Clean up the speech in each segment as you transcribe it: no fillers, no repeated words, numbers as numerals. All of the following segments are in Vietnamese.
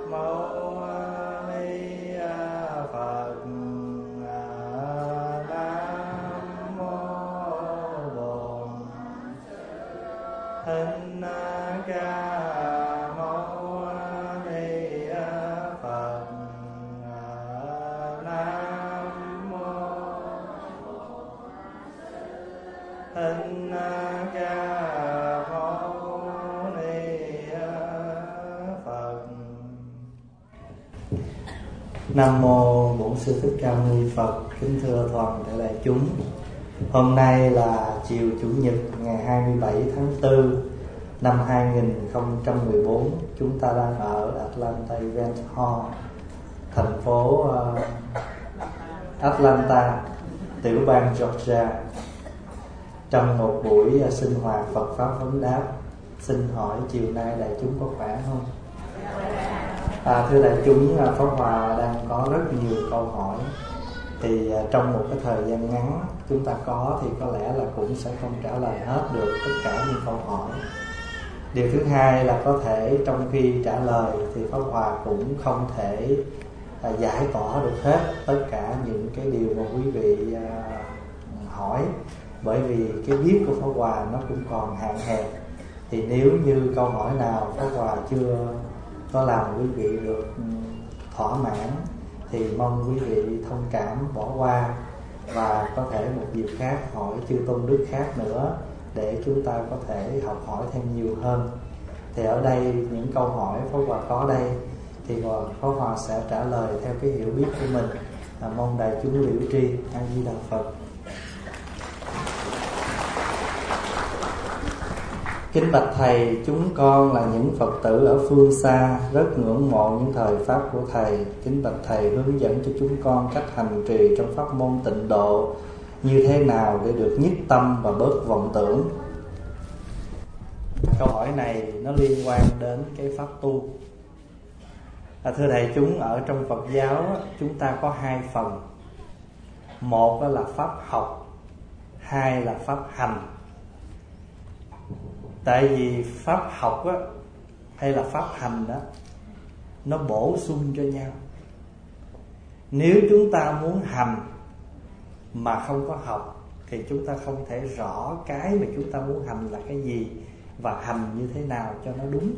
Mâu Ni Phật. Nam mô Bổn Hình Ca Mâu Ni Phật. Nam mô Hình Ca Mâu Ni Phật. Nam mô Bổn Sư Thích Ca Mâu Ni Phật. Kính thưa toàn thể đại chúng, hôm nay là chiều Chủ nhật ngày 27 tháng 4 năm 2014. Chúng ta đang ở Atlanta Event Hall, thành phố Atlanta, tiểu bang Georgia, trong một buổi sinh hoạt Phật Pháp vấn đáp. Xin hỏi chiều nay đại chúng có khỏe không? Thưa đại chúng, Pháp Hòa đang có rất nhiều câu hỏi. Thì trong một cái thời gian ngắn chúng ta có thì có lẽ là cũng sẽ không trả lời hết được tất cả những câu hỏi. Điều thứ hai là có thể trong khi trả lời thì Pháp Hòa cũng không thể giải tỏa được hết tất cả những cái điều mà quý vị hỏi, bởi vì cái biết của Pháp Hòa nó cũng còn hạn hẹp. Thì nếu như câu hỏi nào Pháp Hòa chưa có làm quý vị được thỏa mãn thì mong quý vị thông cảm bỏ qua, và có thể một dịp khác hỏi chư tôn đức khác nữa để chúng ta có thể học hỏi thêm nhiều hơn. Thì ở đây những câu hỏi Pháp Hòa có đây thì Pháp Hòa sẽ trả lời theo cái hiểu biết của mình. Mong đại chúng liễu tri. A Di Đà Phật. Kính bạch Thầy, chúng con là những Phật tử ở phương xa, rất ngưỡng mộ những thời Pháp của Thầy. Kính bạch Thầy hướng dẫn cho chúng con cách hành trì trong pháp môn tịnh độ như thế nào để được nhất tâm và bớt vọng tưởng. Câu hỏi này nó liên quan đến cái pháp tu. Thưa đại chúng, ở trong Phật giáo chúng ta có hai phần. Một là pháp học, hai là pháp hành. Tại vì pháp học á, hay là pháp hành đó, nó bổ sung cho nhau. Nếu chúng ta muốn hành mà không có học thì chúng ta không thể rõ cái mà chúng ta muốn hành là cái gì và hành như thế nào cho nó đúng.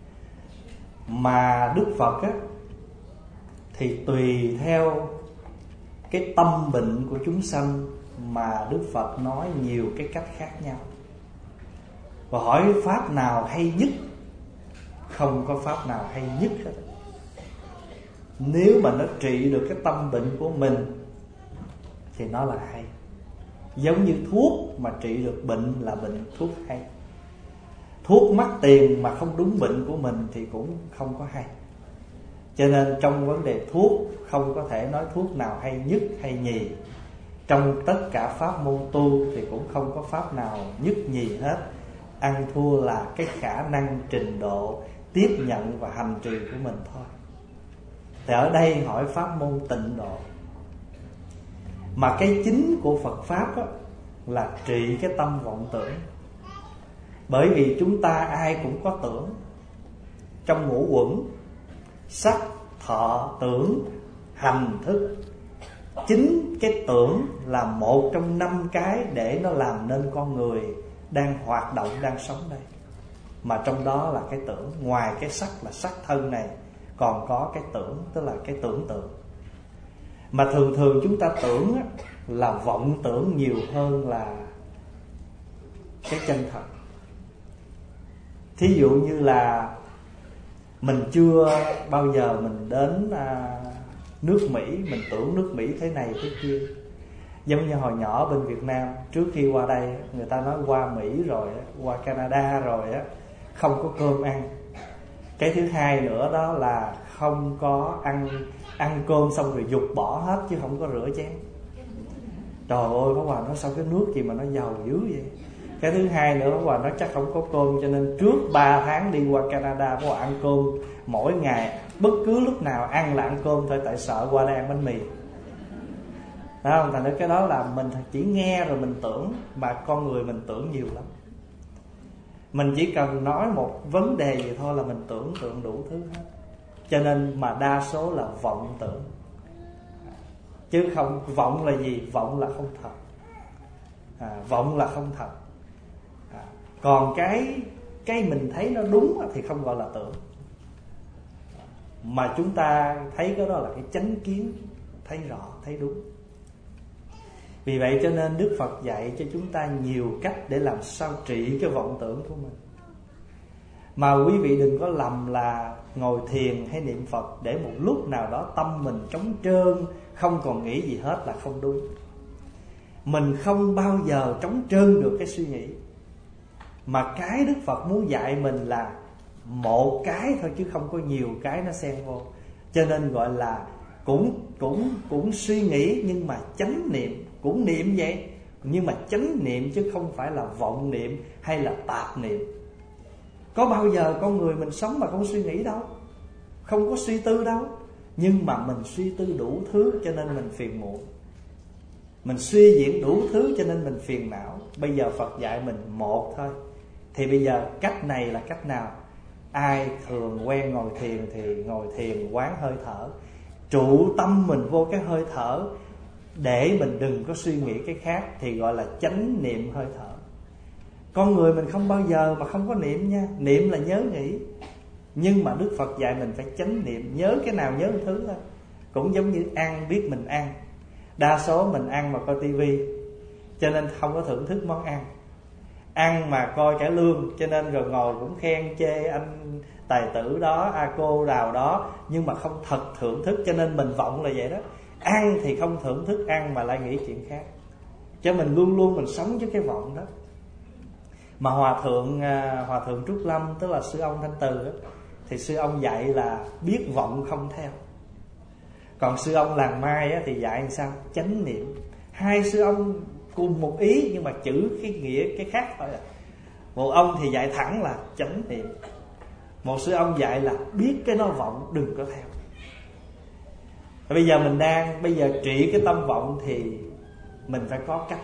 Mà Đức Phật á, thì tùy theo cái tâm bệnh của chúng sanh mà Đức Phật nói nhiều cái cách khác nhau. Và hỏi pháp nào hay nhất? Không có pháp nào hay nhất hết. Nếu mà nó trị được cái tâm bệnh của mình thì nó là hay. Giống như thuốc mà trị được bệnh là bệnh thuốc hay. Thuốc mắc tiền mà không đúng bệnh của mình thì cũng không có hay. Cho nên trong vấn đề thuốc không có thể nói thuốc nào hay nhất hay nhì. Trong tất cả pháp môn tu thì cũng không có pháp nào nhất nhì hết. Ăn thua là cái khả năng trình độ tiếp nhận và hành trì của mình thôi. Thì ở đây hỏi pháp môn tịnh độ. Mà cái chính của Phật Pháp á, là trị cái tâm vọng tưởng. Bởi vì chúng ta ai cũng có tưởng. Trong ngũ uẩn, sắc, thọ, tưởng, hành, thức. Chính cái tưởng là một trong 5 cái để nó làm nên con người đang hoạt động, đang sống đây. Mà trong đó là cái tưởng. Ngoài cái sắc là sắc thân này, còn có cái tưởng, tức là cái tưởng tượng. Mà thường thường chúng ta tưởng á, là vọng tưởng nhiều hơn là cái chân thật. Thí dụ như là mình chưa bao giờ mình đến nước Mỹ, mình tưởng nước Mỹ thế này thế kia. Giống như hồi nhỏ bên Việt Nam, trước khi qua đây người ta nói qua Mỹ rồi, qua Canada rồi á, không có cơm ăn. Cái thứ hai nữa đó là không có ăn cơm xong rồi dục bỏ hết chứ không có rửa chén. Trời ơi, Pháp Hòa nói sao cái nước gì mà nó giàu dữ vậy. Cái thứ hai nữa, Pháp Hòa nói chắc không có cơm, cho nên trước 3 tháng đi qua Canada Pháp Hòa ăn cơm mỗi ngày. Bất cứ lúc nào ăn là ăn cơm thôi, tại sợ qua đây ăn bánh mì. Đó không? Thành ra cái đó là mình chỉ nghe rồi mình tưởng. Mà con người mình tưởng nhiều lắm. Mình chỉ cần nói một vấn đề gì thôi là mình tưởng tượng đủ thứ hết. Cho nên mà đa số là vọng tưởng. Chứ không, vọng là gì? Vọng là không thật. Vọng là không thật. Còn cái mình thấy nó đúng thì không gọi là tưởng, mà chúng ta thấy cái đó là cái chánh kiến, thấy rõ, thấy đúng. Vì vậy cho nên Đức Phật dạy cho chúng ta nhiều cách để làm sao trị cái vọng tưởng của mình. Mà quý vị đừng có lầm là ngồi thiền hay niệm Phật để một lúc nào đó tâm mình trống trơn, không còn nghĩ gì hết là không đúng. Mình không bao giờ trống trơn được cái suy nghĩ. Mà cái Đức Phật muốn dạy mình là một cái thôi, chứ không có nhiều cái nó xen vô. Cho nên gọi là cũng suy nghĩ nhưng mà chánh niệm. Cũng niệm vậy, nhưng mà chánh niệm chứ không phải là vọng niệm hay là tạp niệm. Có bao giờ con người mình sống mà không suy nghĩ đâu, không có suy tư đâu. Nhưng mà mình suy tư đủ thứ cho nên mình phiền muộn. Mình suy diễn đủ thứ cho nên mình phiền não. Bây giờ Phật dạy mình một thôi. Thì bây giờ cách này là cách nào? Ai thường quen ngồi thiền thì ngồi thiền quán hơi thở, trụ tâm mình vô cái hơi thở để mình đừng có suy nghĩ cái khác, thì gọi là chánh niệm hơi thở. Con người mình không bao giờ mà không có niệm nha. Niệm là nhớ nghĩ. Nhưng mà Đức Phật dạy mình phải chánh niệm. Nhớ cái nào nhớ một thứ thôi. Cũng giống như ăn, biết mình ăn. Đa số mình ăn mà coi tivi, cho nên không có thưởng thức món ăn. Ăn mà coi cải lương, cho nên rồi ngồi cũng khen chê anh tài tử đó, cô đào đó, nhưng mà không thật thưởng thức. Cho nên mình vọng là vậy đó. Ăn thì không thưởng thức ăn mà lại nghĩ chuyện khác. Cho mình luôn luôn mình sống với cái vọng đó. Mà Hòa thượng Trúc Lâm, tức là sư ông Thanh Từ đó, thì sư ông dạy là biết vọng không theo. Còn sư ông Làng Mai á, thì dạy làm sao? Chánh niệm. Hai sư ông cùng một ý nhưng mà chữ cái nghĩa cái khác thôi à. Một ông thì dạy thẳng là chánh niệm, một sư ông dạy là biết cái nó vọng đừng có theo. Bây giờ mình bây giờ trị cái tâm vọng thì mình phải có cách.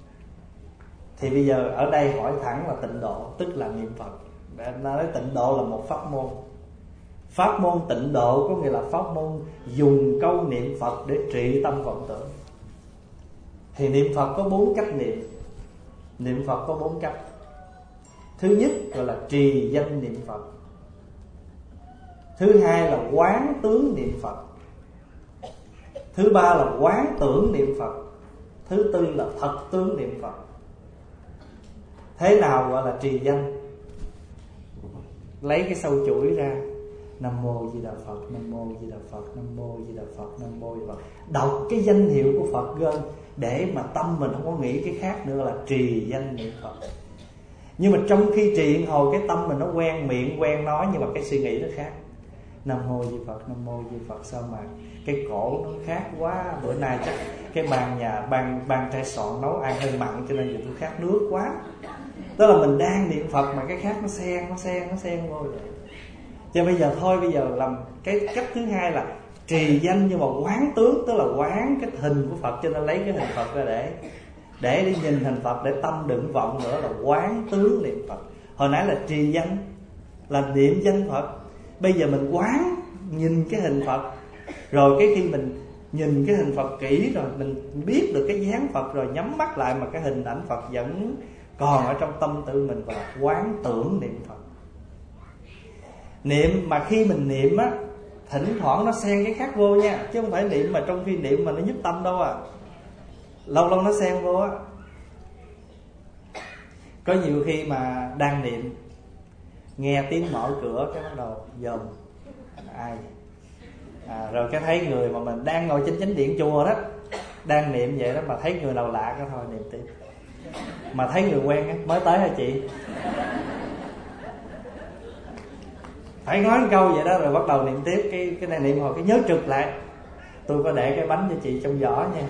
Thì bây giờ ở đây hỏi thẳng là tịnh độ, tức là niệm Phật. Nói tịnh độ là một pháp môn. Pháp môn tịnh độ có nghĩa là pháp môn dùng câu niệm Phật để trị tâm vọng tưởng. Thì niệm Phật có 4 cách niệm. Niệm Phật có 4 cách. Thứ nhất gọi là trì danh niệm Phật. Thứ hai là quán tướng niệm Phật. Thứ ba là quán tưởng niệm Phật. Thứ tư là thật tướng niệm Phật. Thế nào gọi là trì danh? Lấy cái sâu chuỗi ra, Nam Mô Di Đà Phật, Nam Mô Di Đà Phật, Nam Mô Di Đà Phật, Nam Mô Di Đà Phật. Đọc cái danh hiệu của Phật lên, để mà tâm mình không có nghĩ cái khác nữa, là trì danh niệm Phật. Nhưng mà trong khi trì hồi cái tâm mình nó quen miệng, quen nói, nhưng mà cái suy nghĩ nó khác. Nam Mô Di Phật, Nam Mô Di Phật. Sao mà cái cổ nó khác quá. Bữa nay chắc cái bàn trai soạn nấu ăn hơi mặn, cho nên giờ tôi khát nước quá. Đó là mình đang niệm Phật mà cái khác nó xen vô vậy. Cho bây giờ thôi, bây giờ làm cái cách thứ hai là trì danh nhưng mà quán tướng, tức là quán cái hình của Phật. Cho nên lấy cái hình Phật ra để nhìn hình Phật, để tâm đừng vọng nữa, là quán tướng niệm Phật. Hồi nãy là trì danh, là niệm danh Phật. Bây giờ mình quán, nhìn cái hình Phật. Rồi cái khi mình nhìn cái hình Phật kỹ rồi, mình biết được cái dáng Phật rồi, nhắm mắt lại mà cái hình ảnh Phật vẫn còn ở trong tâm tư mình, và quán tưởng niệm Phật. Niệm mà khi mình niệm á, thỉnh thoảng nó xen cái khác vô nha, chứ không phải niệm mà trong khi niệm mà nó nhức tâm đâu à. Lâu lâu nó xen vô á. Có nhiều khi mà đang niệm, nghe tiếng mở cửa cái bắt đầu dòm ai. Rồi cái thấy người mà mình đang ngồi trên chánh điện chùa đó, đang niệm vậy đó, mà thấy người nào lạ cái thôi niệm tiếp. Mà thấy người quen á, mới tới hả chị? Phải nói một câu vậy đó, rồi bắt đầu niệm tiếp. Cái này niệm hồi cái nhớ trực lại, tôi có để cái bánh cho chị trong giỏ nha.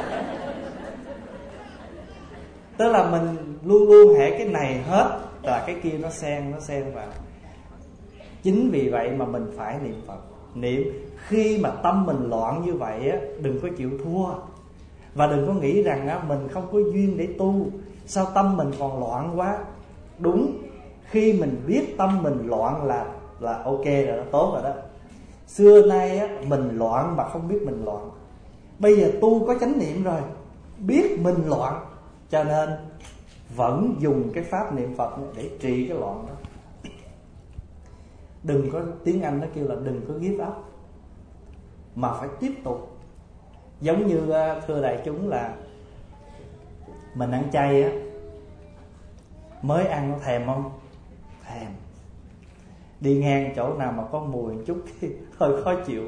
Tức là mình luôn luôn hễ cái này hết là cái kia nó xen vào. Chính vì vậy mà mình phải niệm Phật. Niệm khi mà tâm mình loạn như vậy á, đừng có chịu thua. Và đừng có nghĩ rằng á, mình không có duyên để tu, sao tâm mình còn loạn quá. Đúng, khi mình biết tâm mình loạn là ok rồi, đó tốt rồi đó. Xưa nay á, mình loạn mà không biết mình loạn. Bây giờ tu có chánh niệm rồi, biết mình loạn, cho nên vẫn dùng cái pháp niệm Phật này để trị cái loạn đó. Đừng có, tiếng Anh nó kêu là đừng có give up, mà phải tiếp tục. Giống như thưa đại chúng là mình ăn chay á, mới ăn nó thèm không? Thèm. Đi ngang chỗ nào mà có mùi một chút thì hơi khó chịu.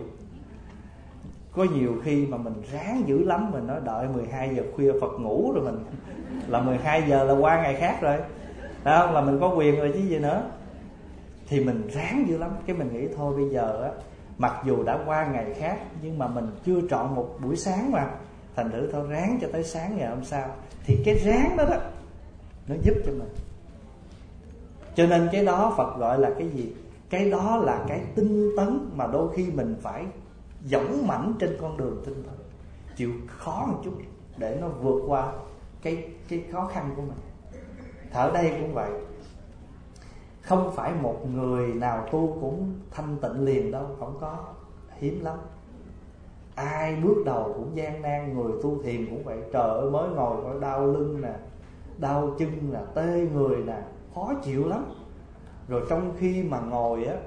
Có nhiều khi mà mình ráng dữ lắm, mình nói đợi 12 giờ khuya Phật ngủ rồi, mình là 12 giờ là qua ngày khác rồi, phải không? Là mình có quyền rồi chứ gì nữa. Thì mình ráng dữ lắm. Cái mình nghĩ thôi bây giờ á, mặc dù đã qua ngày khác, nhưng mà mình chưa trọn một buổi sáng mà, thành thử thôi ráng cho tới sáng ngày hôm sau. Thì cái ráng đó đó, nó giúp cho mình. Cho nên cái đó Phật gọi là cái gì? Cái đó là cái tinh tấn mà đôi khi mình phải dũng mãnh trên con đường tinh tấn, chịu khó một chút để nó vượt qua cái khó khăn của mình. Ở đây cũng vậy. Không phải một người nào tu cũng thanh tịnh liền đâu, không có, hiếm lắm. Ai bước đầu cũng gian nan. Người tu thiền cũng vậy. Trời ơi, mới ngồi có đau lưng nè, đau chân nè, tê người nè, khó chịu lắm. Rồi trong khi mà ngồi á,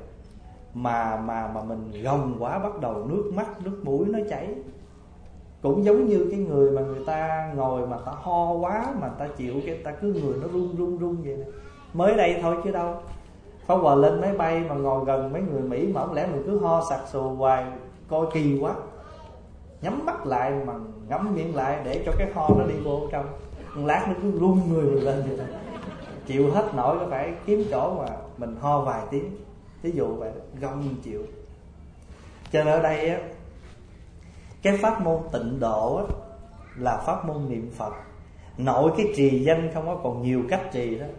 mà mình gồng quá, bắt đầu nước mắt, nước mũi nó chảy. Cũng giống như cái người mà người ta ngồi mà ta ho quá, mà ta chịu cái ta cứ người nó run vậy nè. Mới đây thôi chứ đâu. Pháp Hòa lên máy bay mà ngồi gần mấy người Mỹ, mà không lẽ mình cứ ho sặc sùa hoài, coi kỳ quá. Nhắm mắt lại mà ngắm miệng lại để cho cái ho nó đi vô trong. Một lát nó cứ run người mình lên vậy đó. Chịu hết nổi, có phải kiếm chỗ mà mình ho vài tiếng. Ví dụ vậy, gồng chịu. Cho nên ở đây á, cái pháp môn tịnh độ á, là pháp môn niệm Phật. Nội cái trì danh không có, còn nhiều cách trì đó.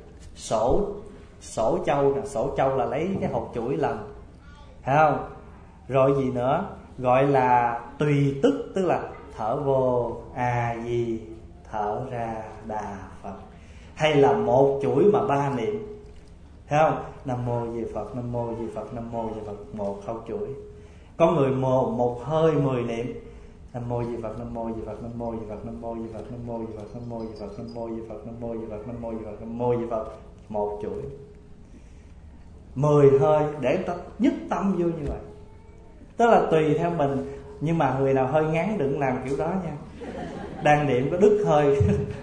Sổ châu nè, sổ châu là lấy cái hột chuỗi lần, thấy không? Rồi gì nữa? Gọi là tùy tức, tức là thở vô A Di, thở ra Đà Phật. Hay là một chuỗi mà 3 niệm, thấy không? Nam mô Di Phật, Nam mô Di Phật, Nam mô Di Phật, một khẩu chuỗi. Có người một hơi 10 niệm. Nam mô Di Phật, Nam mô Di Phật, Nam mô Di Phật, Nam mô Di Phật, Nam mô Di Phật, Nam mô Di Phật, Nam mô Di Phật, Nam mô Di Phật, Nam mô Di Phật, Nam mô Di Phật, một chuỗi. 10 hơi để ta nhất tâm vô như vậy. Tức là tùy theo mình. Nhưng mà người nào hơi ngắn đừng làm kiểu đó nha. Đang niệm có đứt hơi.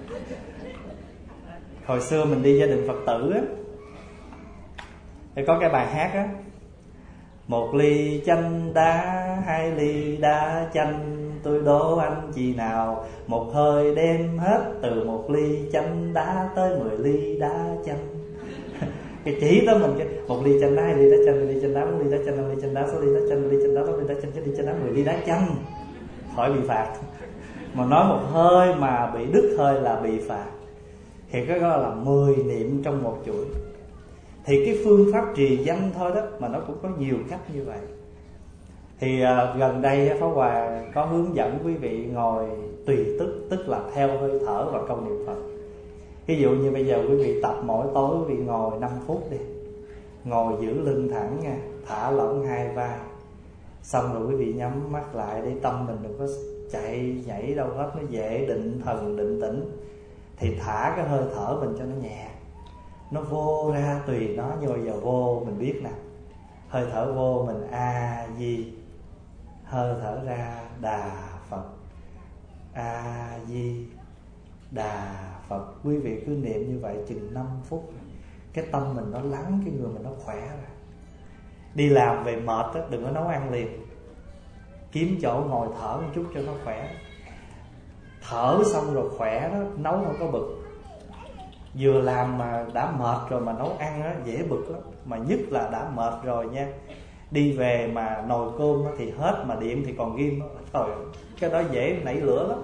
Hồi xưa mình đi gia đình Phật tử á, thì có cái bài hát á: một ly chanh đá, 2 ly đá chanh, tôi đố anh chị nào một hơi đem hết từ 1 ly chanh đá tới 10 ly đá chanh. Cái chỉ tới mình cái 1 ly chanh đá, 2 ly đá chanh, 1 ly chanh đá, 4 ly đá chanh, 5 ly chanh đá, 6 ly đá chanh, 1 ly chanh đá, 8 ly đá chanh, 9 ly chanh đá, 10 ly đá chanh, khỏi bị phạt. Mà nói một hơi mà bị đứt hơi là bị phạt. Thì cái đó là 10 niệm trong một chuỗi. Thì cái phương pháp trì danh thôi đó, mà nó cũng có nhiều cách như vậy. Thì gần đây Pháp Hòa có hướng dẫn quý vị ngồi tùy tức, tức là theo hơi thở và câu niệm Phật. Ví dụ như bây giờ quý vị tập mỗi tối quý vị ngồi 5 phút đi. Ngồi giữ lưng thẳng nha, thả lỏng hai vai. Xong rồi quý vị nhắm mắt lại để tâm mình đừng có chạy nhảy đâu hết, nó dễ định thần định tĩnh. Thì thả cái hơi thở mình cho nó nhẹ, nó vô ra tùy nó. Nhưng bây giờ vô mình biết nè, hơi thở vô mình A Di, hơi thở ra Đà Phật, A Di Đà Phật. Quý vị cứ niệm như vậy chừng 5 phút, cái tâm mình nó lắng, cái người mình nó khỏe rồi. Đi làm về mệt đó, đừng có nấu ăn liền, kiếm chỗ ngồi thở một chút cho nó khỏe. Thở xong rồi khỏe đó, nấu không có bực. Vừa làm mà đã mệt rồi mà nấu ăn đó, dễ bực lắm. Mà nhất là đã mệt rồi nha, đi về mà nồi cơm thì hết mà điện thì còn ghim. Trời, cái đó dễ nảy lửa lắm.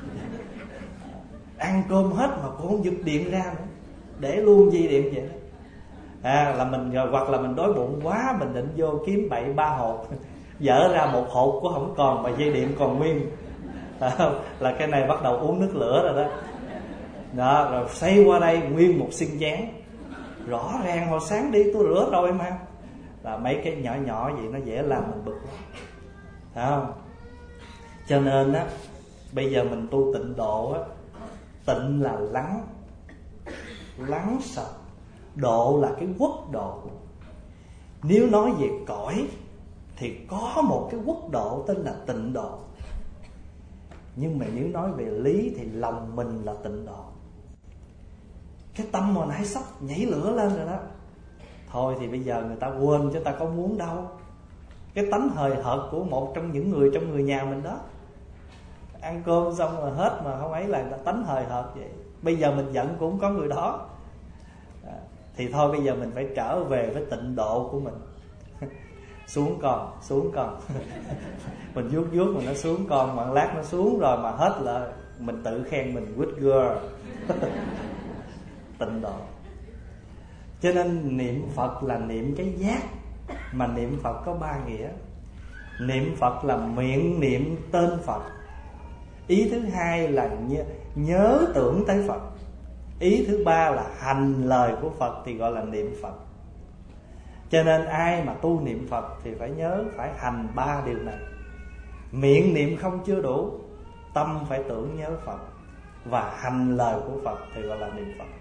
Ăn cơm hết mà cũng không giật điện ra nữa, để luôn dây điện vậy đó. Là mình, hoặc là mình đói bụng quá, mình định vô kiếm bậy 3 hột, dở ra 1 hột cũng không còn mà dây điện còn nguyên. Là cái này bắt đầu uống nước lửa rồi đó. Đó, rồi xây qua đây nguyên một xiên chén. Rõ ràng hồi sáng đi tôi rửa rồi mà. là mấy cái nhỏ nhỏ vậy nó dễ làm mình bực lắm, phải không? Cho nên á, bây giờ mình tu tịnh độ á, tịnh là lắng, lắng sợ, độ là cái quốc độ. Nếu nói về cõi thì có một cái quốc độ tên là tịnh độ, nhưng mà nếu nói về lý thì lòng mình là tịnh độ. Cái tâm mà nãy sắp nhảy lửa lên rồi đó, thôi thì bây giờ người ta quên chứ ta có muốn đâu. Cái tánh hời hợt của một trong những người trong người nhà mình đó, ăn cơm xong rồi hết mà không ấy, là tánh hời hợt vậy. Bây giờ mình giận cũng có người đó. Thì thôi bây giờ mình phải trở về với tịnh độ của mình. Xuống con mình vuốt mà nó xuống con, mà lát nó xuống rồi mà hết là mình tự khen mình good girl. Tịnh độ. Cho nên niệm Phật là niệm cái giác. Mà niệm Phật có ba nghĩa. Niệm Phật là miệng niệm tên Phật. Ý thứ hai là nhớ tưởng tới Phật. Ý thứ ba là hành lời của Phật thì gọi là niệm Phật. Cho nên ai mà tu niệm Phật thì phải nhớ, phải hành ba điều này. Miệng niệm không chưa đủ, tâm phải tưởng nhớ Phật, và hành lời của Phật thì gọi là niệm Phật.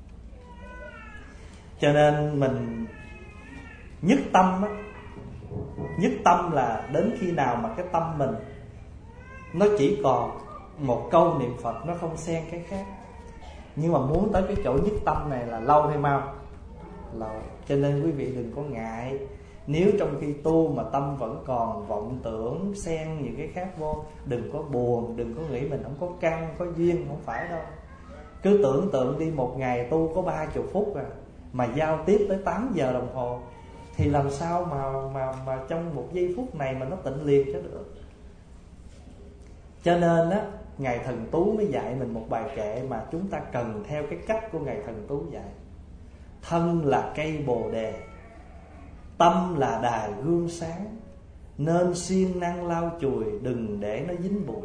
Cho nên mình nhất tâm á, nhất tâm là đến khi nào mà cái tâm mình nó chỉ còn một câu niệm Phật, nó không xen cái khác. Nhưng mà muốn tới cái chỗ nhất tâm này là lâu hay mau? Lâu. Cho nên quý vị đừng có ngại. Nếu trong khi tu mà tâm vẫn còn vọng tưởng, xen những cái khác vô, đừng có buồn, đừng có nghĩ mình không có căn, có duyên, không phải đâu. Cứ tưởng tượng đi, một ngày tu có 30 phút mà giao tiếp tới 8 giờ đồng hồ, thì làm sao mà trong một giây phút này mà nó tịnh liệt cho được. Cho nên á, Ngài Thần Tú mới dạy mình một bài kệ mà chúng ta cần theo cái cách của Ngài Thần Tú dạy. Thân là cây bồ đề, tâm là đài gương sáng, nên siêng năng lau chùi, đừng để nó dính bụi.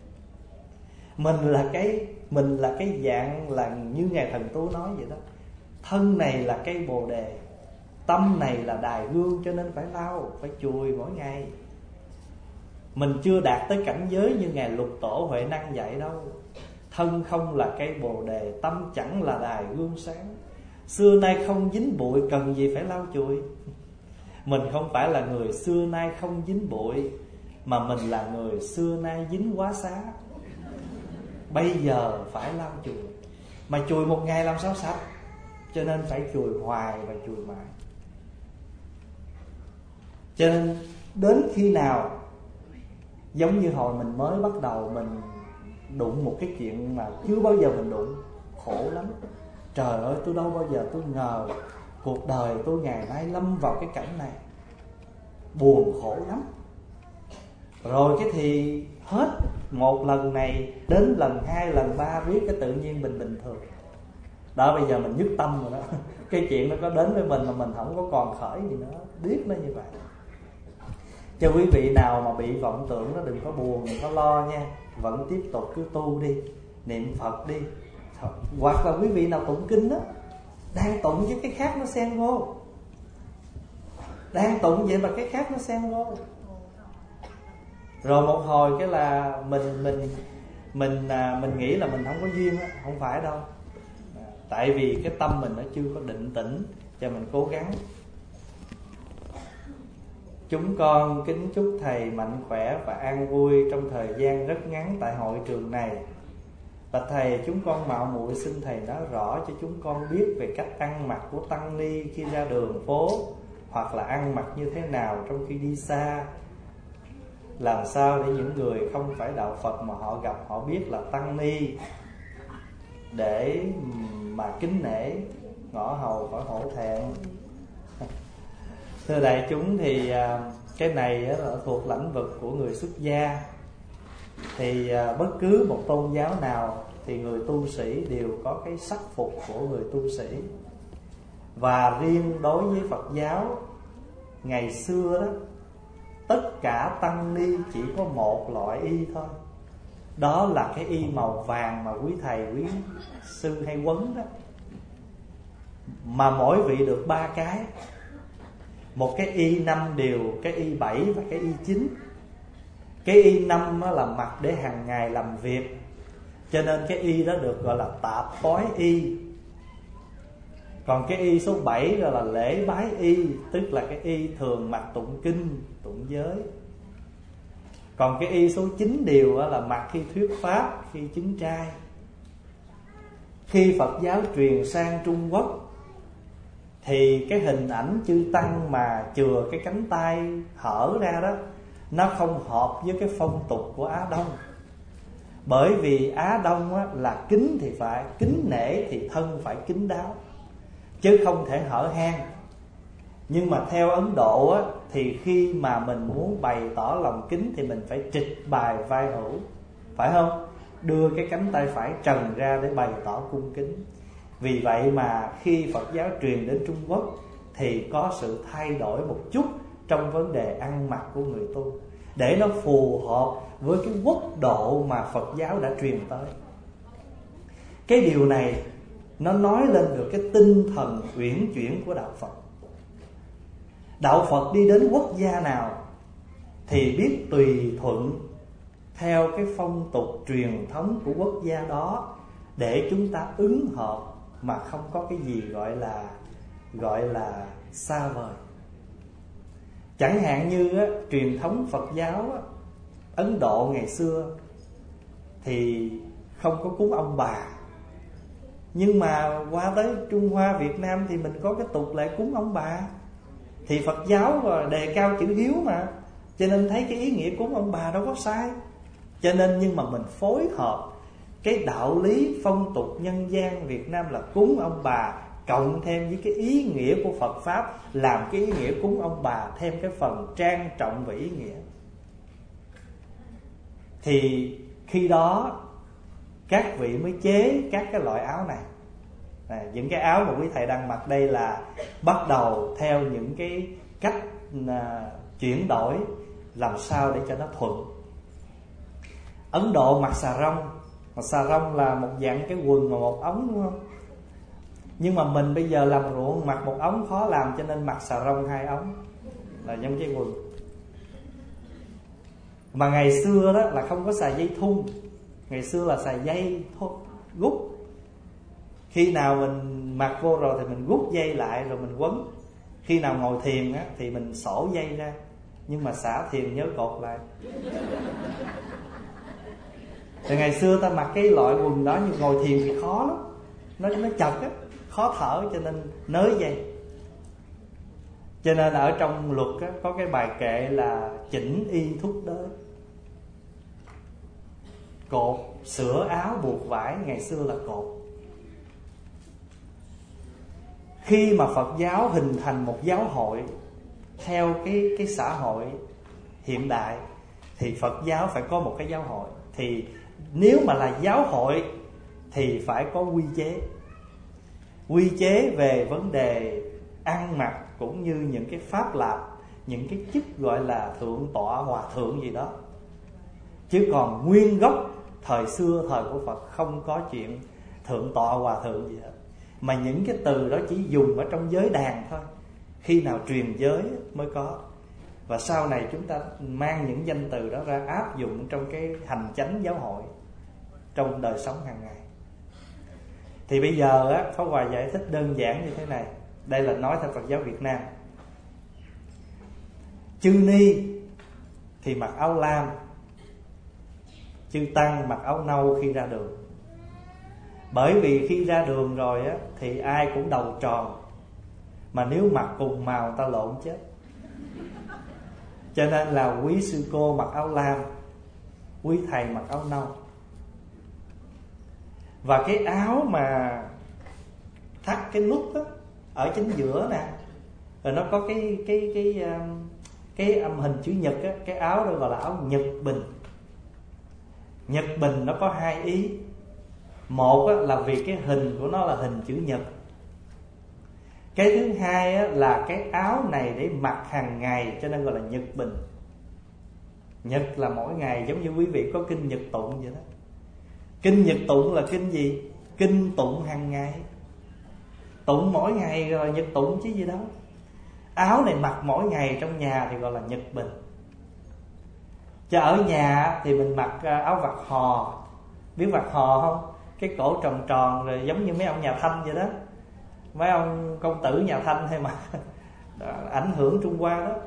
Mình là cái dạng là như Ngài Thần Tú nói vậy đó. Thân này là cây bồ đề, tâm này là đài gương, cho nên phải lau, phải chùi mỗi ngày. Mình chưa đạt tới cảnh giới như Ngài Lục Tổ Huệ Năng dạy đâu. Thân không là cây bồ đề, tâm chẳng là đài gương sáng, xưa nay không dính bụi, cần gì phải lau chùi. Mình không phải là người xưa nay không dính bụi, mà mình là người xưa nay dính quá xá. Bây giờ phải lau chùi. Mà chùi một ngày làm sao sạch, cho nên phải chùi hoài và chùi mãi. Cho nên đến khi nào, giống như hồi mình mới bắt đầu, mình đụng một cái chuyện mà chưa bao giờ mình đụng, khổ lắm. Trời ơi, tôi đâu bao giờ tôi ngờ cuộc đời tôi ngày nay lâm vào cái cảnh này, buồn khổ lắm. Rồi cái thì hết một lần này đến lần 2, lần 3, biết cái tự nhiên mình bình thường. Đó, bây giờ mình nhất tâm rồi đó. Cái chuyện nó có đến với mình mà mình không có còn khởi gì nữa, biết nó như vậy. Cho quý vị nào mà bị vọng tưởng nó đừng có buồn, đừng có lo nha. Vẫn tiếp tục cứ tu đi, niệm Phật đi. Hoặc là quý vị nào tụng kinh đó, đang tụng với cái khác nó xen vô, đang tụng vậy mà cái khác nó xen vô. Rồi một hồi cái là mình nghĩ là mình không có duyên á. Không phải đâu. Tại vì cái tâm mình nó chưa có định tĩnh, cho mình cố gắng. Chúng con kính chúc Thầy mạnh khỏe và an vui trong thời gian rất ngắn tại hội trường này. Và Thầy, chúng con mạo muội xin Thầy nói rõ cho chúng con biết về cách ăn mặc của tăng ni khi ra đường phố, hoặc là ăn mặc như thế nào trong khi đi xa. Làm sao để những người không phải đạo Phật mà họ gặp, họ biết là tăng ni, để mà kính nể, ngõ hầu khỏi hổ thẹn. Thưa đại chúng, thì cái này là thuộc lĩnh vực của người xuất gia. Thì bất cứ một tôn giáo nào thì người tu sĩ đều có cái sắc phục của người tu sĩ. Và riêng đối với Phật giáo, ngày xưa đó, tất cả tăng ni chỉ có một loại y thôi. Đó là cái y màu vàng mà quý thầy, quý sư hay quấn đó. Mà mỗi vị được 3 cái. một cái y 5 điều, cái y 7 và cái y 9. Cái y 5 là mặc để hàng ngày làm việc, cho nên cái y đó được gọi là tạp toái y. Còn cái y số 7 gọi là lễ bái y, tức là cái y thường mặc tụng kinh, tụng giới. Còn cái y số 9 điều là mặc khi thuyết pháp, khi chứng trai. Khi Phật giáo truyền sang Trung Quốc thì cái hình ảnh chư tăng mà chừa cái cánh tay hở ra đó, nó không hợp với cái phong tục của Á Đông. Bởi vì Á Đông á, là kính thì phải kính nể, thì thân phải kín đáo, chứ không thể hở hang. Nhưng mà theo Ấn Độ á, thì khi mà mình muốn bày tỏ lòng kính thì mình phải trịch bài vai hữu, phải không? Đưa cái cánh tay phải trần ra để bày tỏ cung kính. Vì vậy mà khi Phật giáo truyền đến Trung Quốc thì có sự thay đổi một chút trong vấn đề ăn mặc của người tu, để nó phù hợp với cái quốc độ mà Phật giáo đã truyền tới. Cái điều này nó nói lên được cái tinh thần uyển chuyển của đạo Phật. Đạo Phật đi đến quốc gia nào thì biết tùy thuận theo cái phong tục truyền thống của quốc gia đó để chúng ta ứng hợp, mà không có cái gì gọi là xa vời. Chẳng hạn như á, truyền thống Phật giáo á, Ấn Độ ngày xưa thì không có cúng ông bà. Nhưng mà qua tới Trung Hoa Việt Nam thì mình có cái tục lệ cúng ông bà. Thì Phật giáo đề cao chữ hiếu mà, cho nên thấy cái ý nghĩa cúng ông bà đâu có sai. Cho nên nhưng mà mình phối hợp cái đạo lý phong tục nhân gian Việt Nam là cúng ông bà, cộng thêm với cái ý nghĩa của Phật Pháp, làm cái ý nghĩa cúng ông bà thêm cái phần trang trọng và ý nghĩa. Thì khi đó các vị mới chế các cái loại áo này. Những cái áo mà quý thầy đang mặc đây là bắt đầu theo những cái cách chuyển đổi làm sao để cho nó thuận. Ấn Độ mặc xà rông. Mà xà rông là một dạng cái quần mà một ống, đúng không? Nhưng mà mình bây giờ làm ruộng mặc một ống khó làm, cho nên mặc xà rông 2 ống là giống cái quần. Mà ngày xưa đó là không có xài dây thun, ngày xưa là xài dây gút. Khi nào mình mặc vô rồi thì mình gút dây lại rồi mình quấn. Khi nào ngồi thiền á, thì mình xổ dây ra, nhưng mà xả thiền nhớ cột lại. Thì ngày xưa ta mặc cái loại quần đó, nhưng ngồi thiền thì khó lắm, nó chật á, khó thở, cho nên nới dây. Cho nên ở trong luật á, có cái bài kệ là chỉnh y thúc đới. Cột, sửa áo, buộc vải, ngày xưa là cột. Khi mà Phật giáo hình thành một giáo hội theo cái xã hội hiện đại, thì Phật giáo phải có một cái giáo hội. Thì nếu mà là giáo hội thì phải có quy chế. Quy chế về vấn đề ăn mặc, cũng như những cái pháp lạp, những cái chức gọi là thượng tọa, hòa thượng gì đó. Chứ còn nguyên gốc thời xưa, thời của Phật không có chuyện thượng tọa, hòa thượng gì hết. Mà những cái từ đó chỉ dùng ở trong giới đàn thôi, khi nào truyền giới mới có. Và sau này chúng ta mang những danh từ đó ra áp dụng trong cái hành chánh giáo hội, trong đời sống hàng ngày. Thì bây giờ á, Pháp Hòa giải thích đơn giản như thế này. Đây là nói theo Phật giáo Việt Nam. Chư ni thì mặc áo lam, chư tăng mặc áo nâu khi ra đường. Bởi vì khi ra đường rồi á, thì ai cũng đầu tròn, mà nếu mặc cùng màu ta lộn chết. Cho nên là quý sư cô mặc áo lam, quý thầy mặc áo nâu. Và cái áo mà thắt cái nút á, ở chính giữa nè, rồi nó có cái âm hình chữ nhật á, cái áo đó gọi là áo nhật bình. Nhật bình nó có 2 ý. Một á, là vì cái hình của nó là hình chữ nhật. Cái thứ hai á, là cái áo này để mặc hàng ngày, cho nên gọi là nhật bình. Nhật là mỗi ngày, giống như quý vị có kinh nhật tụng vậy đó. Kinh nhật tụng là kinh gì? Kinh tụng hàng ngày, tụng mỗi ngày rồi nhật tụng chứ gì đó. áo này mặc mỗi ngày trong nhà thì gọi là nhật bình. Chứ ở nhà thì mình mặc áo vạt hò. Biết vạt hò không? Cái cổ tròn tròn rồi giống như mấy ông nhà Thanh vậy đó. Mấy ông công tử nhà Thanh hay mà ảnh hưởng Trung Hoa đó.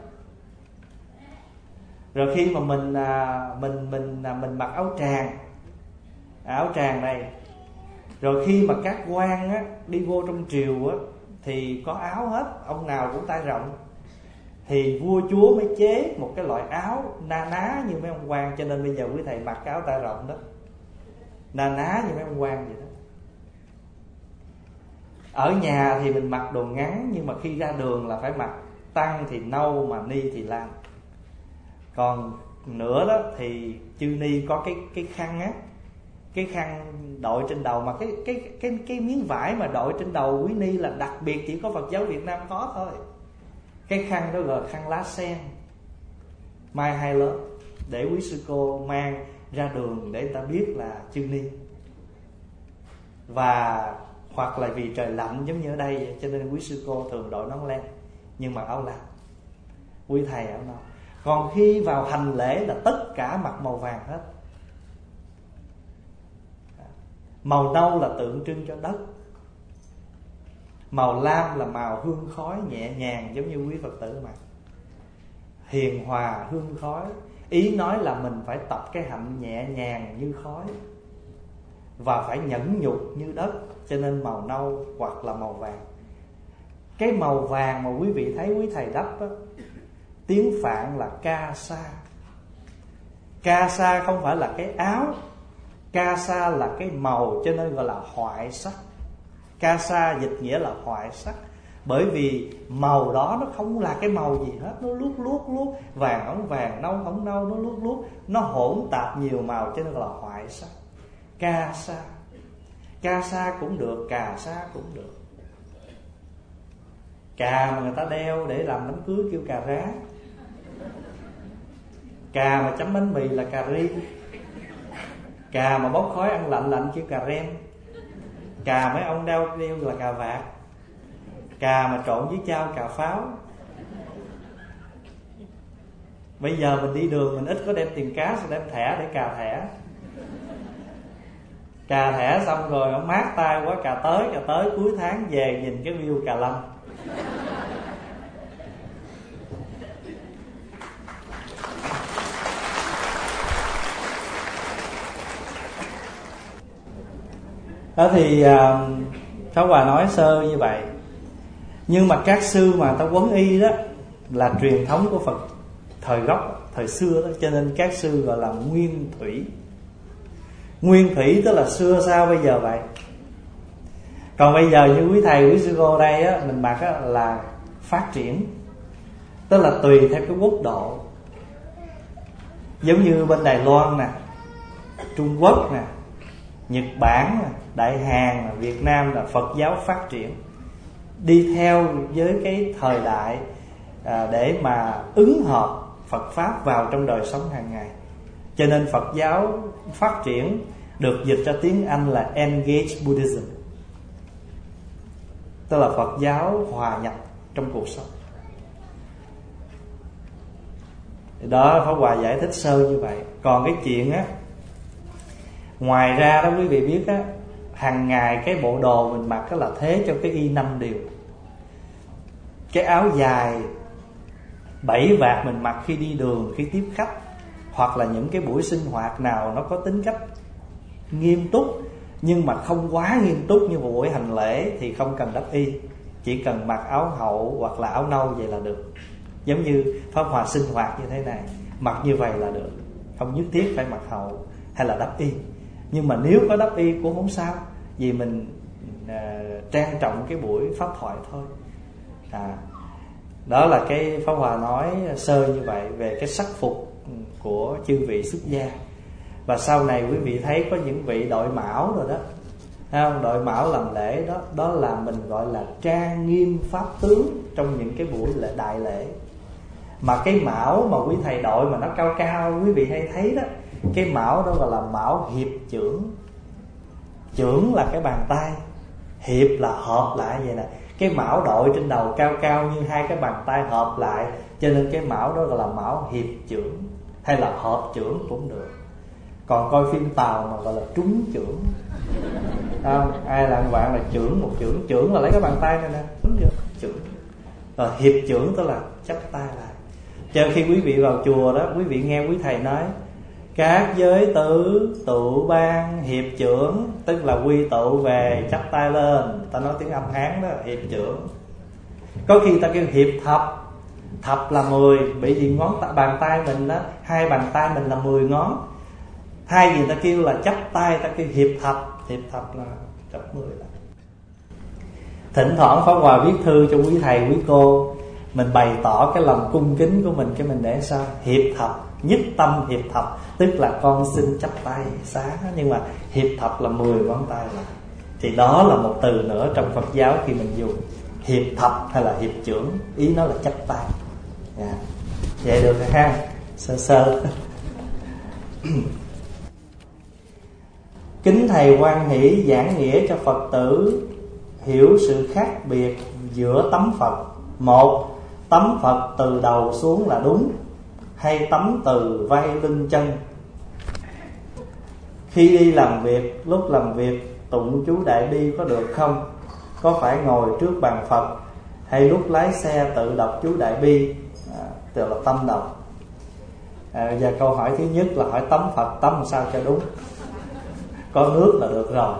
Rồi khi mà mình mặc áo tràng này, rồi khi mà các quan á, đi vô trong triều á, thì có áo hết, ông nào cũng tay rộng. Thì vua chúa mới chế một cái loại áo na ná như mấy ông quan. Cho nên bây giờ quý thầy mặc cái áo tay rộng đó, na ná như mấy ông quan vậy đó. Ở nhà thì mình mặc đồ ngắn, nhưng mà khi ra đường là phải mặc tăng thì nâu, mà ni thì lam. Còn nữa đó thì chư ni có cái khăn á, cái khăn đội trên đầu, mà cái miếng vải mà đội trên đầu quý ni là đặc biệt chỉ có Phật giáo Việt Nam có thôi. Cái khăn đó gọi là khăn lá sen, mai hai lớp, để quý sư cô mang ra đường để người ta biết là chư ni. Và hoặc là vì trời lạnh giống như ở đây vậy, cho nên quý sư cô thường đội nón len, nhưng mà áo lam, quý thầy áo nâu. Còn khi vào hành lễ là tất cả mặc màu vàng hết. Màu nâu là tượng trưng cho đất, màu lam là màu hương khói nhẹ nhàng, giống như quý Phật tử mặc, hiền hòa hương khói. Ý nói là mình phải tập cái hạnh nhẹ nhàng như khói, và phải nhẫn nhục như đất. Cho nên màu nâu hoặc là màu vàng. Cái màu vàng mà quý vị thấy quý thầy đắp á, tiếng Phạn là ca sa. Ca sa không phải là cái áo, ca sa là cái màu, cho nên gọi là hoại sắc. Ca sa dịch nghĩa là hoại sắc. Bởi vì màu đó nó không là cái màu gì hết, nó luốt, vàng ống vàng, nâu ống nâu, nó luốt, nó hỗn tạp nhiều màu, cho nên gọi là hoại sắc. Ca sa, ca sa cũng được, cà sa cũng được. Cà mà người ta đeo để làm đám cưới kêu cà rá, cà mà chấm bánh mì là cà ri, cà mà bốc khói ăn lạnh kêu cà rem, cà mấy ông đeo là cà vạt, cà mà trộn với chao cà pháo. Bây giờ mình đi đường mình ít có đem tiền cá, sẽ đem thẻ để cà thẻ. Cà thẻ xong rồi ông mát tay quá, cà tới cuối tháng về nhìn cái view Cà Lâm. Đó thì Pháp Hòa nói sơ như vậy. Nhưng mà các sư mà ta quấn y đó là truyền thống của Phật thời gốc, thời xưa đó. Cho nên các sư gọi là nguyên thủy. Nguyên thủy tức là xưa sao bây giờ vậy. Còn bây giờ như quý thầy, quý sư cô đây á, mình mặc á, là phát triển. Tức là tùy theo cái quốc độ. Giống như bên Đài Loan nè, Trung Quốc nè, Nhật Bản nè, Đại Hàn nè, Việt Nam là Phật giáo phát triển, đi theo với cái thời đại để mà ứng hợp Phật Pháp vào trong đời sống hàng ngày. Cho nên Phật giáo phát triển được dịch ra tiếng Anh là Engage Buddhism, tức là Phật giáo hòa nhập trong cuộc sống. Đó, Pháp Hòa giải thích sơ như vậy. Còn cái chuyện á, ngoài ra đó quý vị biết á, hàng ngày cái bộ đồ mình mặc đó là thế cho cái y 5 điều. Cái áo dài 7 vạt mình mặc khi đi đường, khi tiếp khách, hoặc là những cái buổi sinh hoạt nào nó có tính cách nghiêm túc, nhưng mà không quá nghiêm túc như một buổi hành lễ thì không cần đắp y, chỉ cần mặc áo hậu hoặc là áo nâu vậy là được. Giống như Pháp Hòa sinh hoạt như thế này, mặc như vậy là được, không nhất thiết phải mặc hậu hay là đắp y. Nhưng mà nếu có đắp y cũng không sao, vì mình trang trọng cái buổi pháp thoại thôi. Đó là cái Pháp Hòa nói sơ như vậy về cái sắc phục của chư vị xuất gia. Và sau này quý vị thấy có những vị đội mão rồi đó, thấy không? Đội mão làm lễ đó, đó là mình gọi là trang nghiêm pháp tướng trong những cái buổi lễ đại lễ. Mà cái mão mà quý thầy đội mà nó cao cao, quý vị hay thấy đó, cái mão đó gọi là mão hiệp chưởng. Chưởng là cái bàn tay, hiệp là hợp lại vậy nè. Cái mão đội trên đầu cao cao như hai cái bàn tay hợp lại, cho nên cái mão đó gọi là mão hiệp chưởng, hay là hợp chưởng cũng được. Còn coi phim Tàu mà gọi là trúng chưởng. Ai làm bạn là chưởng, một chưởng. Chưởng là lấy cái bàn tay này nè, đúng chưa? Chưởng. Rồi hiệp chưởng tức là chắp tay lại. Cho khi quý vị vào chùa đó, quý vị nghe quý thầy nói các giới tử tụ ban hiệp chưởng, tức là quy tụ về chắp tay lên. Ta nói tiếng Âm Hán đó, hiệp chưởng. Có khi ta kêu hiệp thập. Thập là 10, bởi vì bàn tay mình đó, hai bàn tay mình là 10 ngón. Thay vì ta kêu là chắp tay, ta kêu hiệp thập. Hiệp thập là chắp 10 lại. Thỉnh thoảng Pháp Hòa viết thư cho quý thầy quý cô, mình bày tỏ cái lòng cung kính của mình, cái mình để sao? Hiệp thập, nhất tâm hiệp thập, tức là con xin chắp tay xá. Nhưng mà hiệp thập là 10 ngón tay lại. Thì đó là một từ nữa trong Phật giáo khi mình dùng hiệp thập hay là hiệp chưởng, ý nó là chắp tay. Vậy được rồi ha, sơ sơ. Kính thầy hoan hỷ giảng nghĩa cho Phật tử hiểu sự khác biệt giữa tấm Phật. Một, tấm Phật từ đầu xuống là đúng, hay tấm từ vai lưng chân? Khi đi làm việc, lúc làm việc tụng chú Đại Bi có được không? Có phải ngồi trước bàn Phật, hay lúc lái xe tự đọc chú Đại Bi, tức là tâm đọc? Và câu hỏi thứ nhất là hỏi tấm Phật tấm làm sao cho đúng. Có nước là được rồi.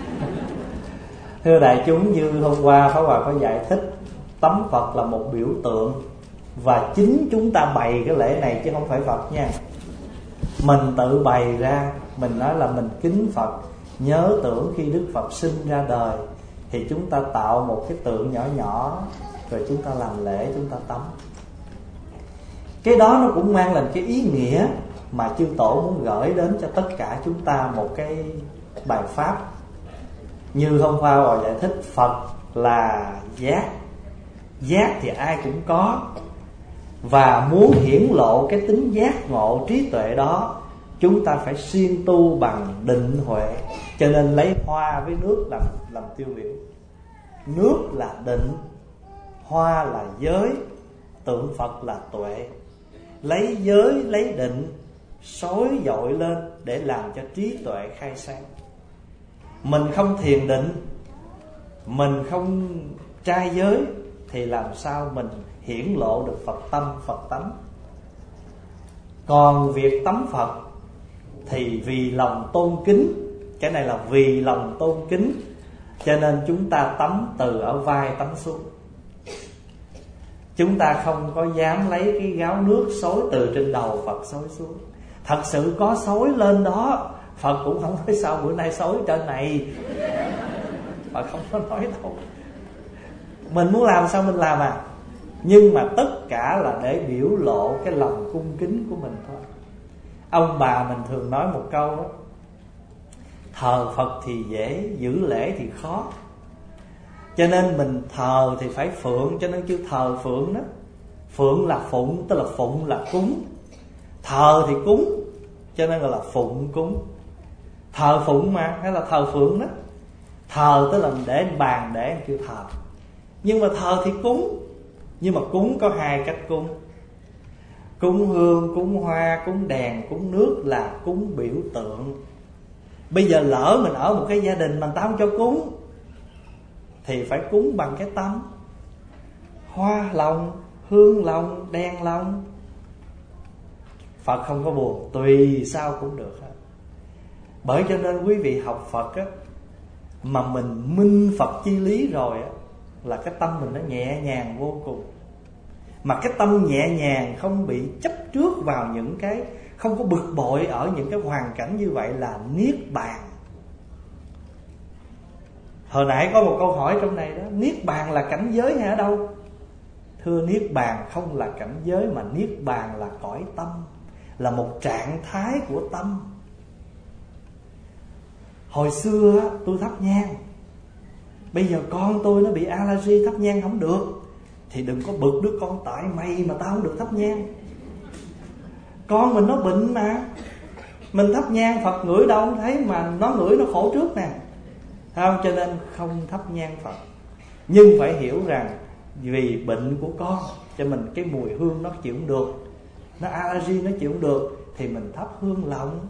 Thưa đại chúng, như hôm qua Pháp Hòa có giải thích, tấm Phật là một biểu tượng, và chính chúng ta bày cái lễ này chứ không phải Phật nha. Mình tự bày ra, mình nói là mình kính Phật, nhớ tưởng khi Đức Phật sinh ra đời, thì chúng ta tạo một cái tượng nhỏ nhỏ, rồi chúng ta làm lễ, chúng ta tắm. Cái đó nó cũng mang lên cái ý nghĩa mà chư tổ muốn gửi đến cho tất cả chúng ta một cái bài pháp. Như hôm qua Hòa giải thích, Phật là giác. Giác thì ai cũng có, và muốn hiển lộ cái tính giác ngộ trí tuệ đó, chúng ta phải siêng tu bằng định huệ. Cho nên lấy hoa với nước làm tiêu biểu. Nước là định, hoa là giới, tượng Phật là tuệ. Lấy giới, lấy định xối dội lên để làm cho trí tuệ khai sáng. Mình không thiền định, mình không trai giới, thì làm sao mình hiển lộ được Phật tâm, Phật tánh. Còn việc tắm Phật thì vì lòng tôn kính, cái này là vì lòng tôn kính, cho nên chúng ta tắm từ ở vai tắm xuống. Chúng ta không có dám lấy cái gáo nước xối từ trên đầu Phật xối xuống. Thật sự có xối lên đó, Phật cũng không nói sao bữa nay xối trên này, Phật không có nói đâu. Mình muốn làm sao mình làm à. Nhưng mà tất cả là để biểu lộ cái lòng cung kính của mình thôi. Ông bà mình thường nói một câu đó: thờ Phật thì dễ, giữ lễ thì khó. Cho nên mình thờ thì phải phượng, cho nên kêu thờ phượng đó. Phượng là phụng, tức là phụng là cúng. Thờ thì cúng, cho nên gọi là phụng cúng. Thờ phụng mà, hay là thờ phượng đó. Thờ tức là để bàn để kêu thờ. Nhưng mà thờ thì cúng. Nhưng mà cúng có hai cách cúng: cúng hương, cúng hoa, cúng đèn, cúng nước là cúng biểu tượng. Bây giờ lỡ mình ở một cái gia đình mà ta không cho cúng, thì phải cúng bằng cái tâm. Hoa lòng, hương lòng, đèn lòng. Phật không có buồn, tùy sao cũng được hết. Bởi cho nên quý vị học Phật á, mà mình minh Phật chi lý rồi á, là cái tâm mình nó nhẹ nhàng vô cùng. Mà cái tâm nhẹ nhàng không bị chấp trước vào những cái, không có bực bội ở những cái hoàn cảnh như vậy là niết bàn. Hồi nãy có một câu hỏi trong này đó: niết bàn là cảnh giới hay ở đâu? Thưa, niết bàn không là cảnh giới, mà niết bàn là cõi tâm, là một trạng thái của tâm. Hồi xưa tôi thắp nhang, bây giờ con tôi nó bị allergy, thắp nhang không được, thì đừng có bực đứa con: tại mày mà tao không được thắp nhang. Con mình nó bệnh mà, mình thắp nhang Phật ngửi đâu không thấy, mà nó ngửi nó khổ trước nè, không? Cho nên không thắp nhang Phật. Nhưng phải hiểu rằng vì bệnh của con cho mình cái mùi hương nó chịu không được, nó allergy nó chịu không được, thì mình thắp hương lộng.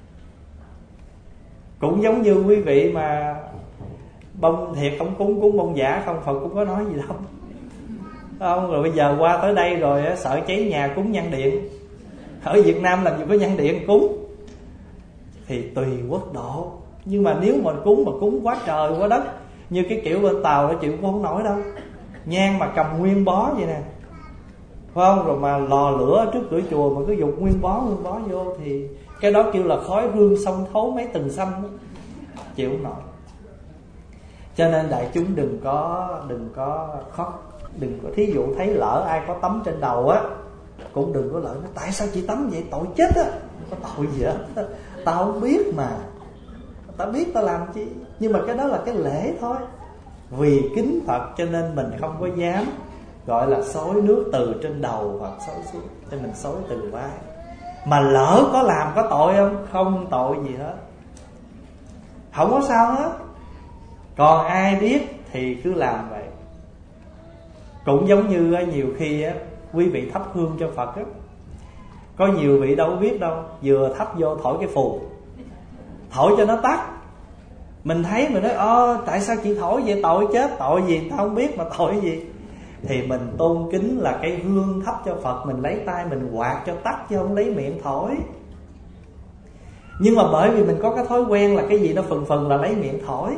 Cũng giống như quý vị mà bông thiệt không cúng bông giả không, Phật cũng có nói gì đâu, không? Rồi bây giờ qua tới đây rồi sợ cháy nhà cúng nhang điện. Ở Việt Nam làm gì có nhang điện cúng, thì tùy quốc độ. Nhưng mà nếu mà cúng quá trời quá đất, như cái kiểu bên Tàu nó chịu cũng không nổi đâu. Nhang mà cầm nguyên bó vậy nè, phải không? Rồi mà lò lửa trước cửa chùa mà cứ dục nguyên bó vô, thì cái đó kêu là khói hương xông thấu mấy tầng xanh đó. Chịu không nổi. Cho nên đại chúng đừng có khóc. Đừng có, thí dụ thấy lỡ ai có tắm trên đầu á, cũng đừng có lỡ nói tại sao chị tắm vậy, tội chết á. Không có tội gì hết, tao không biết mà, tao biết tao làm chi. Nhưng mà cái đó là cái lễ thôi. Vì kính Phật cho nên mình không có dám gọi là xối nước từ trên đầu hoặc xối xuống, cho mình xối từ vai. Mà lỡ có làm có tội không? Không tội gì hết, không có sao hết. Còn ai biết thì cứ làm vậy. Cũng giống như nhiều khi quý vị thắp hương cho Phật á, có nhiều vị đâu biết đâu, vừa thắp vô thổi cái phù, thổi cho nó tắt. Mình thấy mình nói tại sao chị thổi vậy, tội chết, tội gì tao không biết mà tội gì. Thì mình tôn kính là cái hương thắp cho Phật, mình lấy tay mình quạt cho tắt chứ không lấy miệng thổi. Nhưng mà bởi vì mình có cái thói quen là cái gì nó phần là lấy miệng thổi.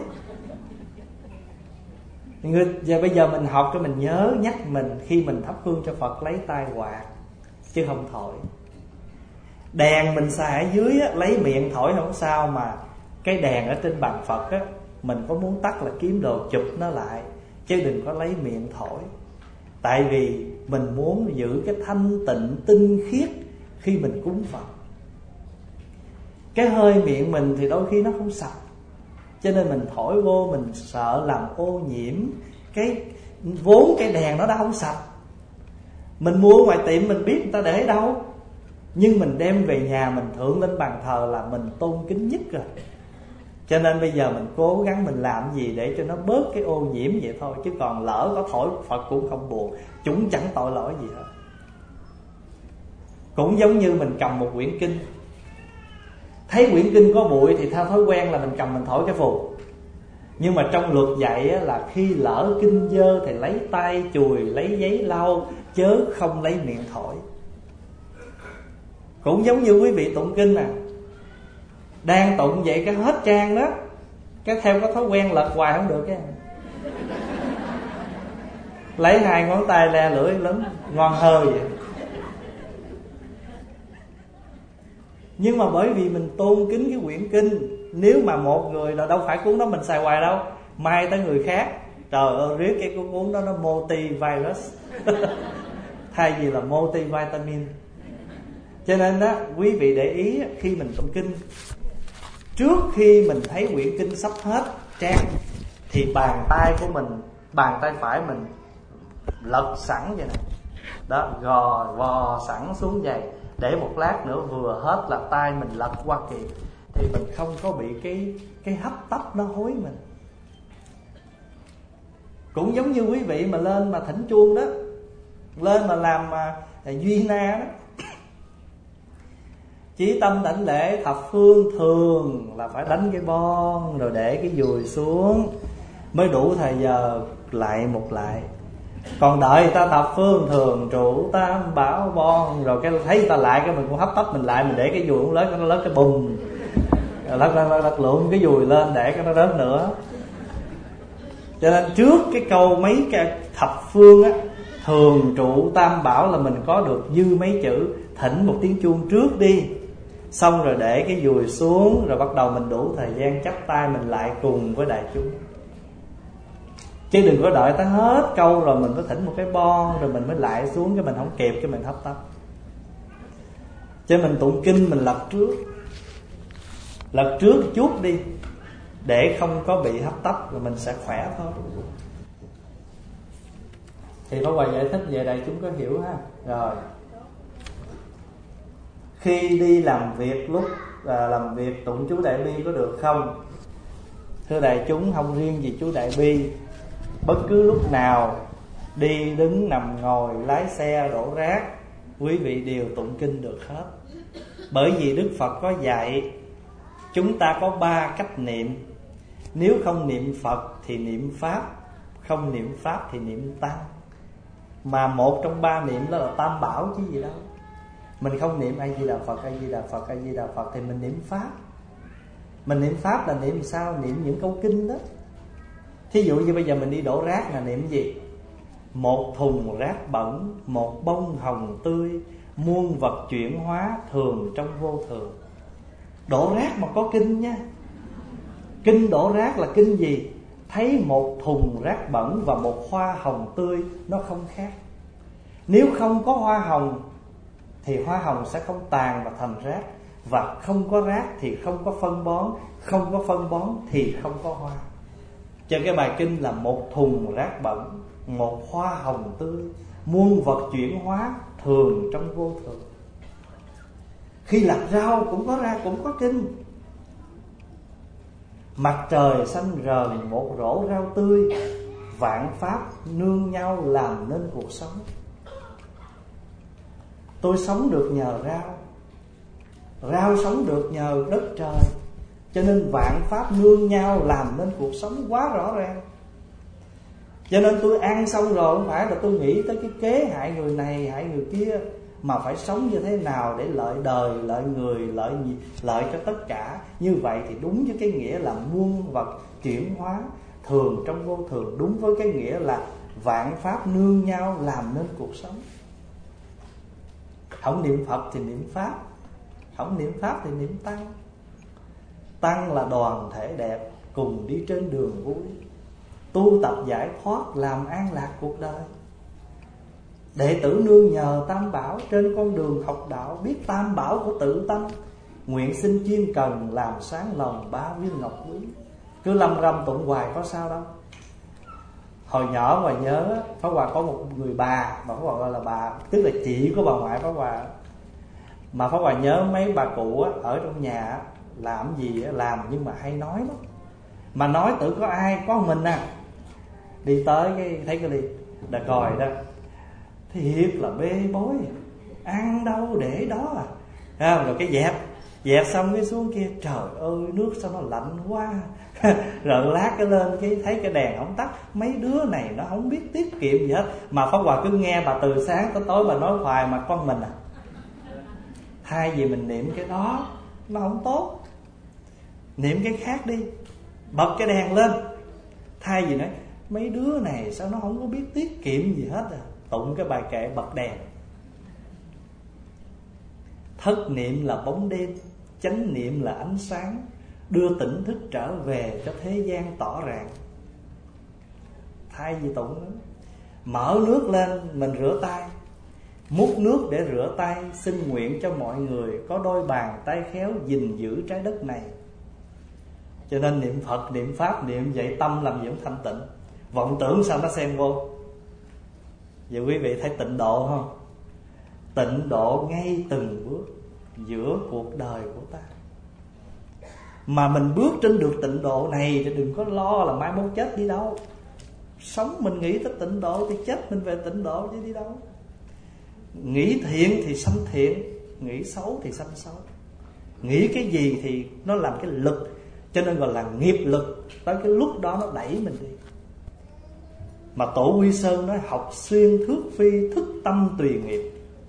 Giờ bây giờ mình học cho mình nhớ nhắc mình, khi mình thắp hương cho Phật lấy tay quạt chứ không thổi. Đèn mình xài ở dưới á, lấy miệng thổi không sao, mà cái đèn ở trên bàn Phật á, mình có muốn tắt là kiếm đồ chụp nó lại, chứ đừng có lấy miệng thổi. Tại vì mình muốn giữ cái thanh tịnh tinh khiết khi mình cúng Phật. Cái hơi miệng mình thì đôi khi nó không sạch, cho nên mình thổi vô mình sợ làm ô nhiễm cái vốn cái đèn nó đã không sạch. Mình mua ngoài tiệm mình biết người ta để đâu, nhưng mình đem về nhà mình thượng lên bàn thờ là mình tôn kính nhất rồi. Cho nên bây giờ mình cố gắng mình làm gì để cho nó bớt cái ô nhiễm vậy thôi. Chứ còn lỡ có thổi Phật cũng không buồn, chúng chẳng tội lỗi gì hết. Cũng giống như mình cầm một quyển kinh, thấy quyển kinh có bụi thì theo thói quen là mình cầm mình thổi cái phù. Nhưng mà trong luật dạy là khi lỡ kinh dơ thì lấy tay chùi, lấy giấy lau, chớ không lấy miệng thổi. Cũng giống như quý vị tụng kinh đang tụng vậy cái hết trang đó, cái theo có thói quen lật hoài không được cái lấy hai ngón tay le lưỡi lớn ngon hơi vậy. Nhưng mà bởi vì mình tôn kính cái quyển kinh, nếu mà một người là đâu phải cuốn đó mình xài hoài đâu, mai tới người khác, trời ơi riết cái cuốn đó nó multi-virus thay vì là multi-vitamin. Cho nên đó quý vị để ý, khi mình tụng kinh, trước khi mình thấy quyển kinh sắp hết trang thì bàn tay của mình, bàn tay phải mình lật sẵn vậy nè, đó, gò vò sẵn xuống vậy, để một lát nữa vừa hết là tay mình lật qua kịp, thì mình không có bị cái hấp tấp nó hối mình. Cũng giống như quý vị mà lên mà thỉnh chuông đó, lên mà làm duy na đó, chí tâm đảnh lễ thập phương, thường là phải đánh cái bon rồi để cái dùi xuống mới đủ thời giờ lại một lại. Còn đợi người ta thập phương thường trụ tam bảo bon, rồi cái thấy người ta lại cái mình cũng hấp tấp mình lại, mình để cái dùi cũng lớn, nó lớn cái bùm, lật lượm cái dùi lên để cái nó rớt nữa. Cho nên trước cái câu mấy cái thập phương á, thường trụ tam bảo là mình có được dư mấy chữ, thỉnh một tiếng chuông trước đi, xong rồi để cái dùi xuống, rồi bắt đầu mình đủ thời gian chắp tay mình lại cùng với đại chúng. Chứ đừng có đợi tới hết câu rồi mình có thỉnh một cái bon rồi mình mới lại xuống, cái mình không kịp, cái mình hấp tấp. Cho mình tụng kinh mình lật trước chút đi, để không có bị hấp tấp, rồi mình sẽ khỏe thôi. Thì Pháp Hòa giải thích về đây chúng có hiểu ha. Rồi khi đi làm việc, lúc làm việc tụng chú Đại Bi có được không? Thưa đại chúng, không riêng gì chú Đại Bi, Bất cứ lúc nào đi đứng nằm ngồi lái xe đổ rác, quý vị đều tụng kinh được hết. Bởi vì Đức Phật có dạy chúng ta có 3 cách niệm. Nếu không niệm Phật thì niệm Pháp, không niệm Pháp thì niệm Tăng. Mà một trong 3 niệm đó là Tam Bảo chứ gì đâu. Mình không niệm A Di Đà Phật, A Di Đà Phật, A Di Đà Phật thì mình niệm Pháp. Mình niệm Pháp là niệm sao? Niệm những câu kinh đó. Thí dụ như bây giờ mình đi đổ rác là niệm gì? Một thùng rác bẩn, một bông hồng tươi, muôn vật chuyển hóa, thường trong vô thường. Đổ rác mà có kinh nha. Kinh đổ rác là kinh gì? Thấy một thùng rác bẩn và một hoa hồng tươi, nó không khác. Nếu không có hoa hồng thì hoa hồng sẽ không tàn và thành rác. Và không có rác thì không có phân bón, không có phân bón thì không có hoa. Cho cái bài kinh là một thùng rác bẩn, một hoa hồng tươi, muôn vật chuyển hóa, thường trong vô thường. Khi lặt rau cũng có ra, cũng có kinh. Mặt trời xanh rờn một rổ rau tươi, vạn pháp nương nhau làm nên cuộc sống. Tôi sống được nhờ rau, rau sống được nhờ đất trời. Cho nên vạn pháp nương nhau làm nên cuộc sống quá rõ ràng. Cho nên tôi ăn xong rồi không phải là tôi nghĩ tới cái kế hại người này, hại người kia, mà phải sống như thế nào để lợi đời, lợi người, lợi cho tất cả. Như vậy thì đúng với cái nghĩa là muôn vật chuyển hóa, thường trong vô thường. Đúng với cái nghĩa là vạn pháp nương nhau làm nên cuộc sống. Không niệm Phật thì niệm Pháp, không niệm Pháp thì niệm Tăng. Tăng là đoàn thể đẹp, cùng đi trên đường vui, tu tập giải thoát, làm an lạc cuộc đời. Đệ tử nương nhờ Tam Bảo, trên con đường học đạo, biết Tam Bảo của tự tâm, nguyện xin chuyên cần, làm sáng lòng 3 viên ngọc quý. Cứ lâm râm tụng hoài có sao đâu. Hồi nhỏ mà nhớ Pháp Hòa có một người bà, mà Pháp Hòa gọi là bà, tức là chị của bà ngoại Pháp Hòa. Mà Pháp Hòa nhớ mấy bà cụ ở trong nhà làm gì làm nhưng mà hay nói lắm. Mà nói tự có ai, có mình à. Đi tới cái thấy cái ly đà còi đó, thiệt là bê bối, ăn đâu để đó à. Rồi cái dẹp xong cái xuống kia, trời ơi nước sao nó lạnh quá. Rồi lát cái lên cái thấy cái đèn không tắt, mấy đứa này nó không biết tiết kiệm gì hết. Mà Pháp Hòa cứ nghe bà từ sáng tới tối bà nói hoài mà con mình à. Thay vì mình niệm cái đó nó không tốt, niệm cái khác đi, bật cái đèn lên. Thay vì nói mấy đứa này sao nó không có biết tiết kiệm gì hết à, tụng cái bài kệ bật đèn. Thất niệm là bóng đêm, chánh niệm là ánh sáng, đưa tỉnh thức trở về cho thế gian tỏ ràng. Thay vì tụng đó, mở nước lên mình rửa tay, múc nước để rửa tay, xin nguyện cho mọi người có đôi bàn tay khéo gìn giữ trái đất này. Cho nên niệm Phật, niệm Pháp, niệm vậy tâm làm gì cũng thanh tịnh. Vọng tưởng sao nó xen vô. Vậy quý vị thấy tịnh độ không? Tịnh độ ngay từng bước giữa cuộc đời của ta. Mà mình bước trên được tịnh độ này thì đừng có lo là mai mốt chết đi đâu. Sống mình nghĩ tới tịnh độ thì chết mình về tịnh độ chứ đi đâu. Nghĩ thiện thì sanh thiện, nghĩ xấu thì sanh xấu. Nghĩ cái gì thì nó làm cái lực, cho nên gọi là nghiệp lực. Tới cái lúc đó nó đẩy mình đi. Mà Tổ Quy Sơn nói học xuyên thước phi, thức tâm tùy nghiệp.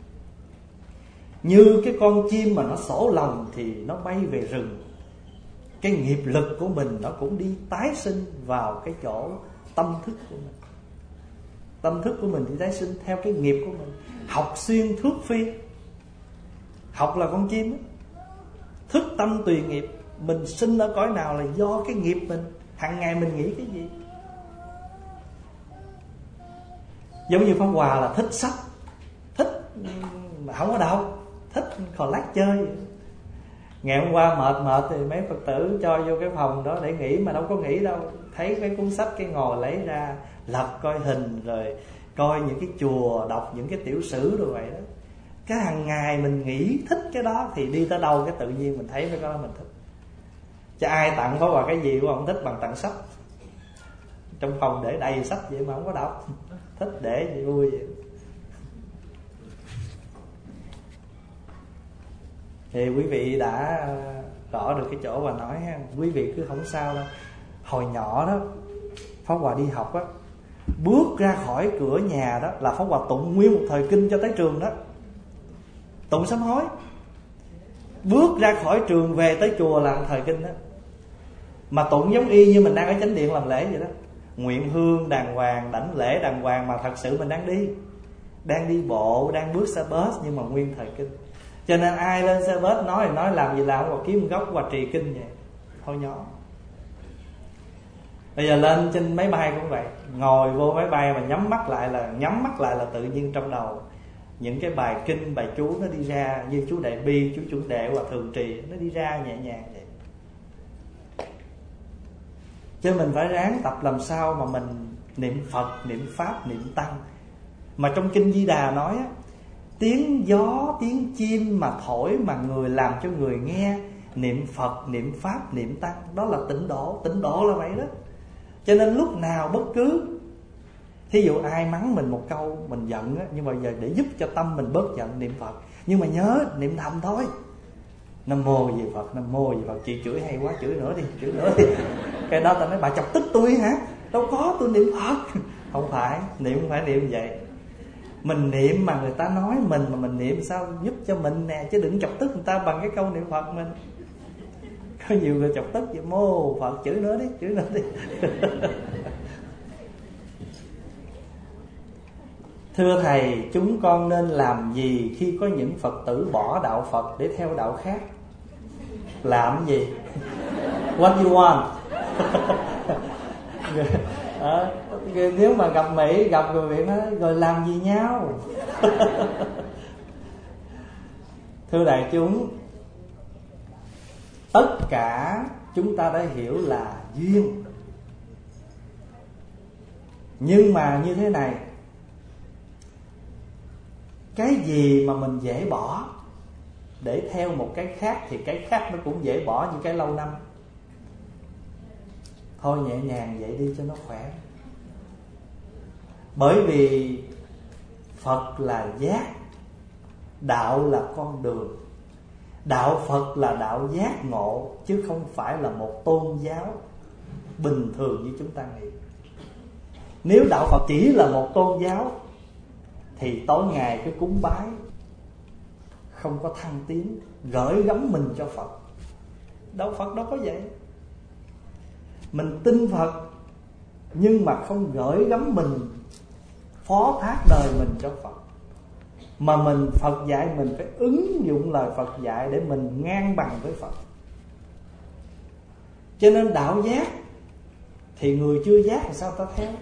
Như cái con chim mà nó sổ lòng thì nó bay về rừng. Cái nghiệp lực của mình nó cũng đi tái sinh vào cái chỗ tâm thức của mình. Tâm thức của mình thì tái sinh theo cái nghiệp của mình. Học xuyên thước phi, học là con chim đó. Thức tâm tùy nghiệp. Mình sinh ở cõi nào là do cái nghiệp mình. Hằng ngày mình nghĩ cái gì. Giống như Pháp Hòa là thích sách, thích mà không có đâu, thích còn lát chơi. Ngày hôm qua mệt thì mấy Phật tử cho vô cái phòng đó để nghỉ, mà đâu có nghỉ đâu. Thấy cái cuốn sách cái ngồi lấy ra lật coi hình, rồi coi những cái chùa, đọc những cái tiểu sử rồi vậy đó. Cái hàng ngày mình nghĩ thích cái đó thì đi tới đâu cái tự nhiên mình thấy cái đó mình thích. Chứ ai tặng Pháp Hòa cái gì cũng không thích bằng tặng sách. Trong phòng để đầy sách vậy mà không có đọc. Thích để vậy vui vậy. Thì quý vị đã rõ được cái chỗ và nói ha. Quý vị cứ không sao đâu. Hồi nhỏ đó Pháp Hòa đi học á, bước ra khỏi cửa nhà đó là Pháp Hòa tụng nguyên một thời kinh cho tới trường đó. Tụng sám hối. Bước ra khỏi trường về tới chùa làm thời kinh đó. Mà tụng giống y như mình đang ở chánh điện làm lễ vậy đó. Nguyện hương đàng hoàng, đảnh lễ đàng hoàng, mà thật sự mình đang đi bộ, đang bước xe bus nhưng mà nguyên thời kinh. Cho nên ai lên xe bus nói thì nói làm gì làm, hoặc kiếm gốc hoặc trì kinh vậy. Thôi nhỏ. Bây giờ lên trên máy bay cũng vậy. Ngồi vô máy bay mà nhắm mắt lại là tự nhiên trong đầu những cái bài kinh, bài chú nó đi ra. Như chú Đại Bi, chú Chuẩn Đệ hoặc Thường Trì, nó đi ra nhẹ nhàng vậy. Cho mình phải ráng tập làm sao mà mình niệm Phật, niệm Pháp, niệm Tăng. Mà trong Kinh Di Đà nói á, tiếng gió, tiếng chim mà thổi mà người làm cho người nghe niệm Phật, niệm Pháp, niệm Tăng, đó là tịnh độ. Tịnh độ là vậy đó. Cho nên lúc nào bất cứ, thí dụ ai mắng mình một câu mình giận á, nhưng mà giờ để giúp cho tâm mình bớt giận niệm Phật. Nhưng mà nhớ niệm thầm thôi. Nam mô Di Phật, Nam mô Di Phật. Chị chửi hay quá, chửi nữa đi. Cái đó ta nói bà chọc tức tôi hả? Đâu có, tôi niệm Phật. Không phải, niệm không phải niệm vậy. Mình niệm mà người ta nói mình, mà mình niệm sao giúp cho mình nè, chứ đừng chọc tức người ta bằng cái câu niệm Phật mình. Có nhiều người chọc tức vậy, mô Phật, chửi nữa đi. Thưa Thầy, chúng con nên làm gì khi có những Phật tử bỏ đạo Phật để theo đạo khác? Làm gì? What you want? Nếu mà gặp Mỹ, gặp người Việt nói rồi làm gì nhau? Thưa đại chúng, tất cả chúng ta đã hiểu là duyên. Nhưng mà như thế này, cái gì mà mình dễ bỏ để theo một cái khác thì cái khác nó cũng dễ bỏ như cái lâu năm. Thôi nhẹ nhàng vậy đi cho nó khỏe. Bởi vì Phật là giác, đạo là con đường. Đạo Phật là đạo giác ngộ, chứ không phải là một tôn giáo bình thường như chúng ta nghĩ. Nếu đạo Phật chỉ là một tôn giáo thì tối ngày cái cúng bái không có thăng tiến, gửi gắm mình cho Phật. Đạo Phật đâu có vậy. Mình tin Phật nhưng mà không gửi gắm mình, phó thác đời mình cho Phật. Mà mình, Phật dạy mình phải ứng dụng lời Phật dạy để mình ngang bằng với Phật. Cho nên đạo giác thì người chưa giác thì sao ta theo?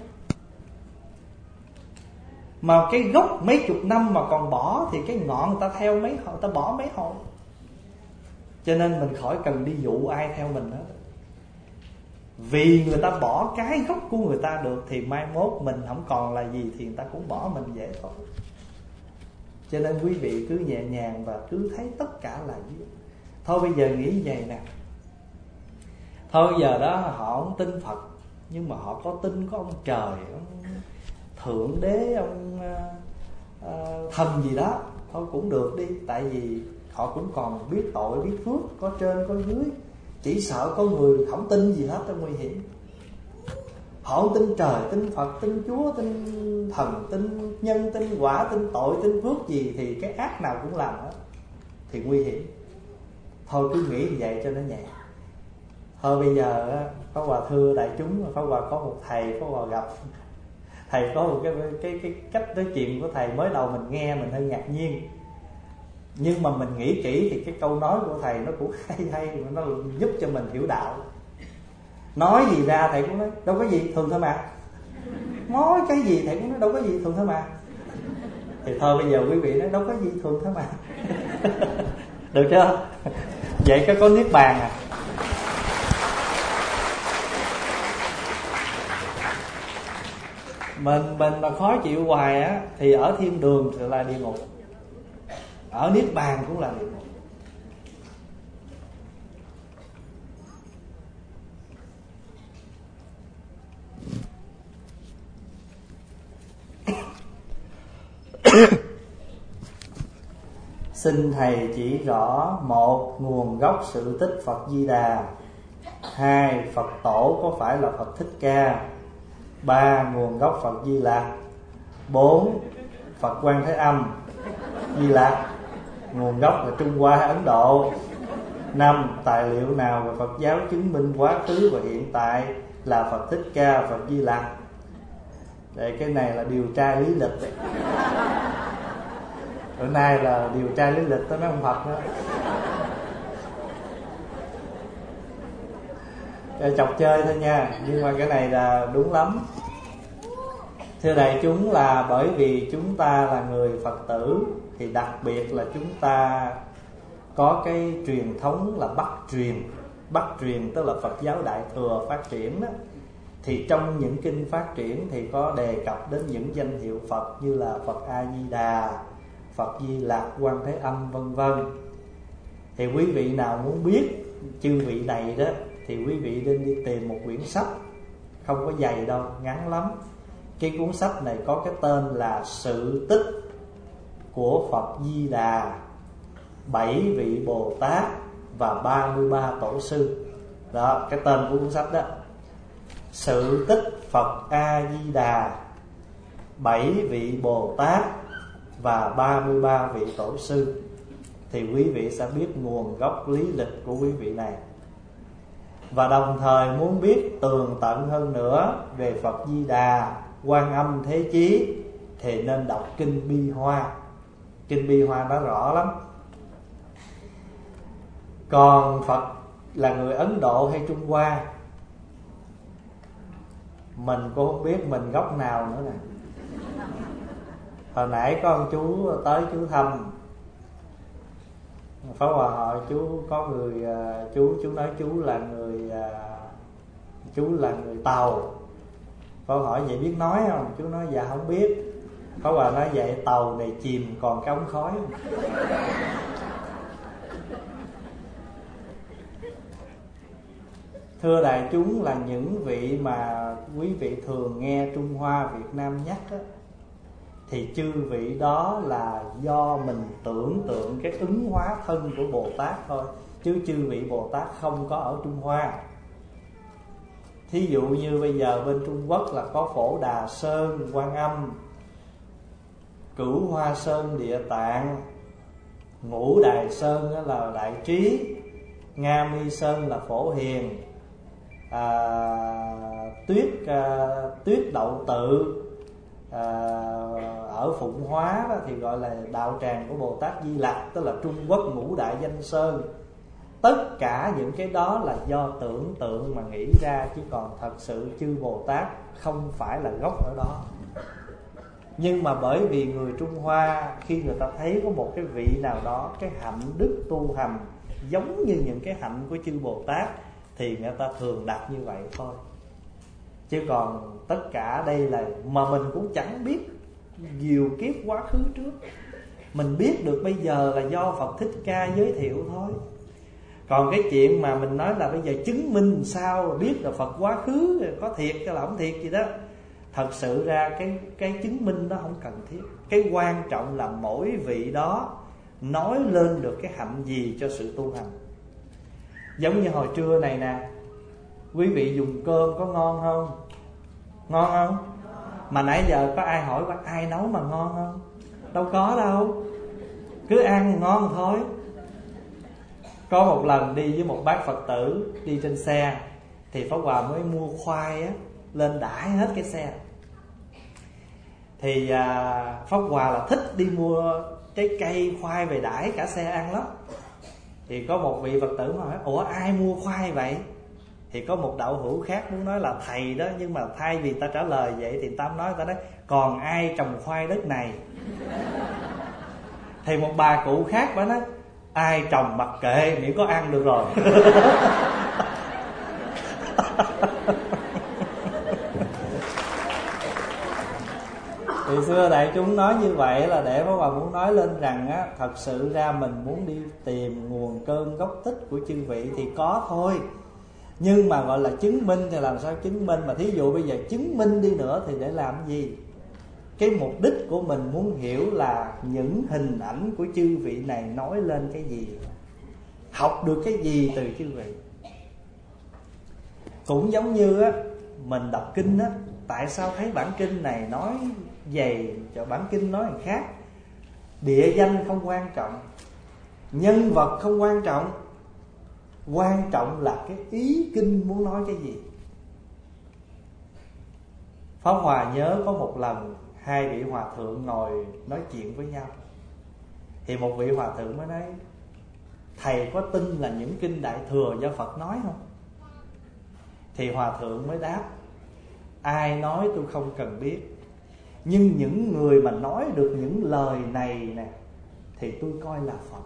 Mà cái gốc mấy chục năm mà còn bỏ thì cái ngọn người ta theo mấy hồi, ta bỏ mấy hồi. Cho nên mình khỏi cần đi dụ ai theo mình hết. Vì người ta bỏ cái gốc của người ta được thì mai mốt mình không còn là gì thì người ta cũng bỏ mình dễ thôi. Cho nên quý vị cứ nhẹ nhàng và cứ thấy tất cả là duyên. Thôi bây giờ nghĩ vậy nè. Thôi giờ đó họ không tin Phật, nhưng mà họ có tin có ông trời, ông Thượng Đế, ông thần gì đó, thôi cũng được đi. Tại vì họ cũng còn biết tội biết phước, có trên có dưới. Chỉ sợ có người không tin gì hết là nguy hiểm. Họ không tin trời, tin Phật, tin Chúa, tin thần, tin nhân, tin quả, tin tội, tin phước gì thì cái ác nào cũng làm hết thì nguy hiểm. Thôi cứ nghĩ vậy cho nó nhẹ. Thôi bây giờ Pháp Hòa thưa đại chúng, Pháp Hòa có một thầy, Pháp Hòa gặp thầy có một cái cách nói chuyện của thầy, mới đầu mình nghe mình hơi ngạc nhiên, nhưng mà mình nghĩ kỹ thì cái câu nói của thầy nó cũng hay, nó giúp cho mình hiểu đạo. Nói gì ra thầy cũng nói đâu có gì, thường thôi mà. Nói cái gì thầy cũng nói đâu có gì, thường thôi mà. Thì thôi bây giờ quý vị nói đâu có gì, thường thôi mà. Được chưa? Vậy có niết bàn à? Mình mà khó chịu hoài á thì ở thiên đường thì là địa ngục, ở niết bàn cũng là địa ngục. Xin thầy chỉ rõ: một, nguồn gốc sự tích Phật Di Đà; hai, Phật tổ có phải là Phật Thích Ca; ba, nguồn gốc Phật Di Lặc; bốn, Phật Quan Thế Âm Di Lặc, nguồn gốc là Trung Hoa Ấn Độ; năm, tài liệu nào về Phật giáo chứng minh quá khứ và hiện tại là Phật Thích Ca, Phật Di Lặc. Đây, cái này là điều tra lý lịch đấy. Bữa nay là điều tra lý lịch tới mấy ông Phật đó. Chọc chơi thôi nha, nhưng mà cái này là đúng lắm. Thưa đại chúng, là bởi vì chúng ta là người Phật tử, thì đặc biệt là chúng ta có cái truyền thống là Bắc truyền tức là Phật giáo Đại Thừa phát triển đó. Thì trong những kinh phát triển thì có đề cập đến những danh hiệu Phật như là Phật A Di Đà, Phật Di Lặc, Quan Thế Âm vân vân. Thì quý vị nào muốn biết chư vị này đó thì quý vị nên đi tìm một quyển sách, không có dày đâu, ngắn lắm. Cái cuốn sách này có cái tên là Sự Tích của Phật Di Đà, 7 vị Bồ Tát và 33 Tổ sư. Đó, cái tên của cuốn sách đó. Sự Tích Phật A Di Đà, 7 vị Bồ Tát và 33 vị Tổ sư. Thì quý vị sẽ biết nguồn gốc lý lịch của quý vị này. Và đồng thời muốn biết tường tận hơn nữa về Phật Di Đà, Quan Âm Thế Chí thì nên đọc Kinh Bi Hoa. Kinh Bi Hoa nó rõ lắm. Còn Phật là người Ấn Độ hay Trung Hoa, mình cũng không biết mình gốc nào nữa nè. Hồi nãy có ông chú tới chú thăm Pháp Hòa hỏi chú có người chú nói chú là người Tàu. Pháp Hòa hỏi vậy biết nói không? Chú nói dạ không biết. Pháp Hòa nói vậy tàu này chìm còn cái ống khói không? Thưa đại chúng, là những vị mà quý vị thường nghe Trung Hoa Việt Nam nhắc á, thì chư vị đó là do mình tưởng tượng cái ứng hóa thân của Bồ Tát thôi, chứ chư vị Bồ Tát không có ở Trung Hoa. Thí dụ như bây giờ bên Trung Quốc là có Phổ Đà Sơn Quan Âm, Cửu Hoa Sơn Địa Tạng, Ngũ Đài Sơn là Đại Trí, Nga Mi Sơn là Phổ Hiền, Tuyết Đậu Tự ở Phụng Hóa đó thì gọi là đạo tràng của Bồ Tát Di Lặc, tức là Trung Quốc ngũ đại danh sơn. Tất cả những cái đó là do tưởng tượng mà nghĩ ra, chứ còn thật sự chư Bồ Tát không phải là gốc ở đó. Nhưng mà bởi vì người Trung Hoa khi người ta thấy có một cái vị nào đó, cái hạnh đức tu hành giống như những cái hạnh của chư Bồ Tát, thì người ta thường đặt như vậy thôi. Chứ còn tất cả đây là mà mình cũng chẳng biết nhiều kiếp quá khứ trước. Mình biết được bây giờ là do Phật Thích Ca giới thiệu thôi. Còn cái chuyện mà mình nói là bây giờ chứng minh sao biết là Phật quá khứ có thiệt hay là không thiệt gì đó, thật sự ra cái chứng minh đó không cần thiết. Cái quan trọng là mỗi vị đó nói lên được cái hạnh gì cho sự tu hành. Giống như hồi trưa này nè, quý vị dùng cơm có ngon không? Ngon không? Mà nãy giờ có ai hỏi ai nấu mà ngon không? Đâu có đâu. Cứ ăn ngon thôi. Có một lần đi với một bác Phật tử, đi trên xe, thì Pháp Hòa mới mua khoai á, lên đãi hết cái xe. Thì Pháp Hòa là thích đi mua trái cây khoai về đãi cả xe ăn lắm. Thì có một vị Phật tử hỏi: ủa ai mua khoai vậy? Thì có một đạo hữu khác muốn nói là thầy đó, nhưng mà thay vì ta trả lời vậy thì ta nói còn ai trồng khoai đất này? Thì một bà cụ khác bà nói: ai trồng mặc kệ, miễn có ăn được rồi. Thì xưa đại chúng nói như vậy là để Pháp Hòa muốn nói lên rằng á, thật sự ra mình muốn đi tìm nguồn cơn gốc tích của chư vị thì có thôi. Nhưng mà gọi là chứng minh thì làm sao chứng minh? Mà thí dụ bây giờ chứng minh đi nữa thì để làm gì? cái mục đích của mình muốn hiểu là những hình ảnh của chư vị này nói lên cái gì, học được cái gì từ chư vị. Cũng giống như á, mình đọc kinh á, tại sao thấy bản kinh này nói vậy, cho bản kinh nói người khác. Địa danh không quan trọng, nhân vật không quan trọng, quan trọng là cái ý kinh muốn nói cái gì. Pháp Hòa nhớ có một lần hai vị hòa thượng ngồi nói chuyện với nhau, thì một vị hòa thượng mới nói: thầy có tin là những kinh Đại Thừa do Phật nói không? Thì hòa thượng mới đáp: ai nói tôi không cần biết, nhưng những người mà nói được những lời này nè thì tôi coi là Phật.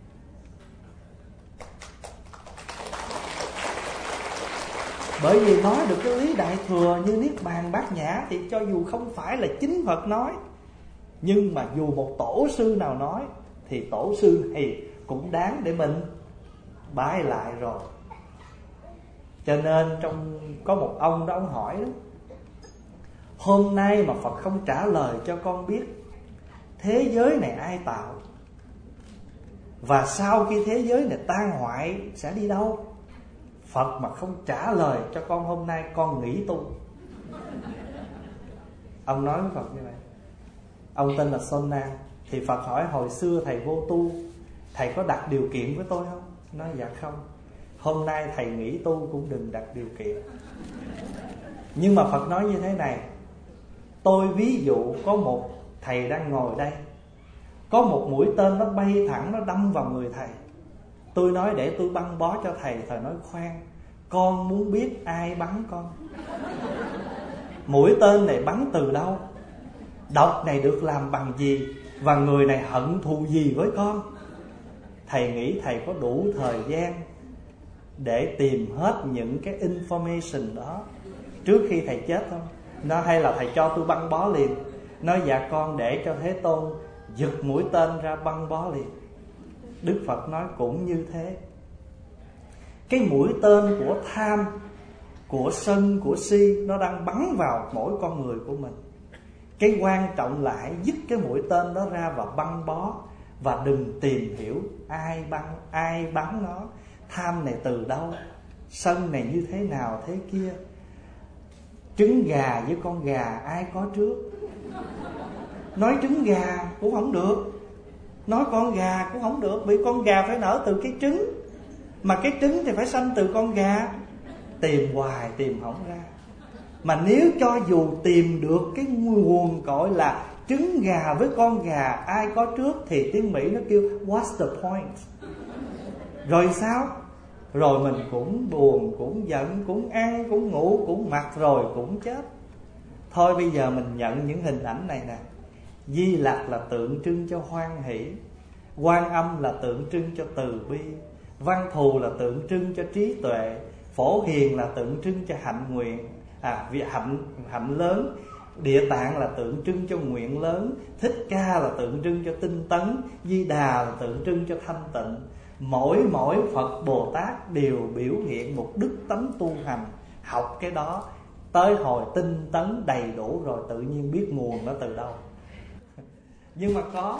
Bởi vì nói được cái lý Đại Thừa như Niết Bàn Bát Nhã thì cho dù không phải là chính Phật nói, nhưng mà dù một tổ sư nào nói thì tổ sư này cũng đáng để mình bái lại rồi. Cho nên có một ông đó, ông hỏi đó: hôm nay mà Phật không trả lời cho con biết thế giới này ai tạo, và sau khi thế giới này tan hoại sẽ đi đâu, Phật mà không trả lời cho con hôm nay, con nghỉ tu. Ông nói với Phật như vậy. Ông tên là Sona. Thì Phật hỏi: hồi xưa thầy vô tu, thầy có đặt điều kiện với tôi không? Nói dạ không. Hôm nay thầy nghỉ tu cũng đừng đặt điều kiện. Nhưng mà Phật nói như thế này: tôi ví dụ có một thầy đang ngồi đây, có một mũi tên nó bay thẳng, nó đâm vào người thầy. Tôi nói để tôi băng bó cho thầy. Thầy nói khoan, con muốn biết ai bắn con. Mũi tên này bắn từ đâu, độc này được làm bằng gì, và người này hận thù gì với con. Thầy nghĩ thầy có đủ thời gian để tìm hết những cái information đó trước khi thầy chết không? Nó hay là thầy cho tôi băng bó liền? Nói dạ con để cho Thế Tôn giật mũi tên ra băng bó liền. Đức Phật nói cũng như thế. Cái mũi tên của tham, của sân, của si nó đang bắn vào mỗi con người của mình. Cái quan trọng là hãy dứt cái mũi tên đó ra và băng bó, và đừng tìm hiểu ai bắn nó, tham này từ đâu, sân này như thế nào thế kia. Trứng gà với con gà ai có trước? Nói trứng gà cũng không được, nói con gà cũng không được, vì con gà phải nở từ cái trứng, mà cái trứng thì phải sanh từ con gà. Tìm hoài tìm không ra. Mà nếu cho dù tìm được cái nguồn gọi là trứng gà với con gà ai có trước, thì tiếng Mỹ nó kêu what's the point? Rồi sao? Rồi mình cũng buồn, cũng giận, cũng ăn, cũng ngủ, cũng mặc, rồi cũng chết. Thôi bây giờ mình nhận những hình ảnh này nè. Di Lặc là tượng trưng cho hoan hỷ, Quan Âm là tượng trưng cho từ bi, Văn Thù là tượng trưng cho trí tuệ, Phổ Hiền là tượng trưng cho hạnh nguyện, vì hạnh lớn, Địa Tạng là tượng trưng cho nguyện lớn, Thích Ca là tượng trưng cho tinh tấn, Di Đà là tượng trưng cho thanh tịnh. Mỗi Phật Bồ Tát đều biểu hiện một đức tánh tu hành. Học cái đó tới hồi tinh tấn đầy đủ rồi tự nhiên biết nguồn nó từ đâu. Nhưng mà có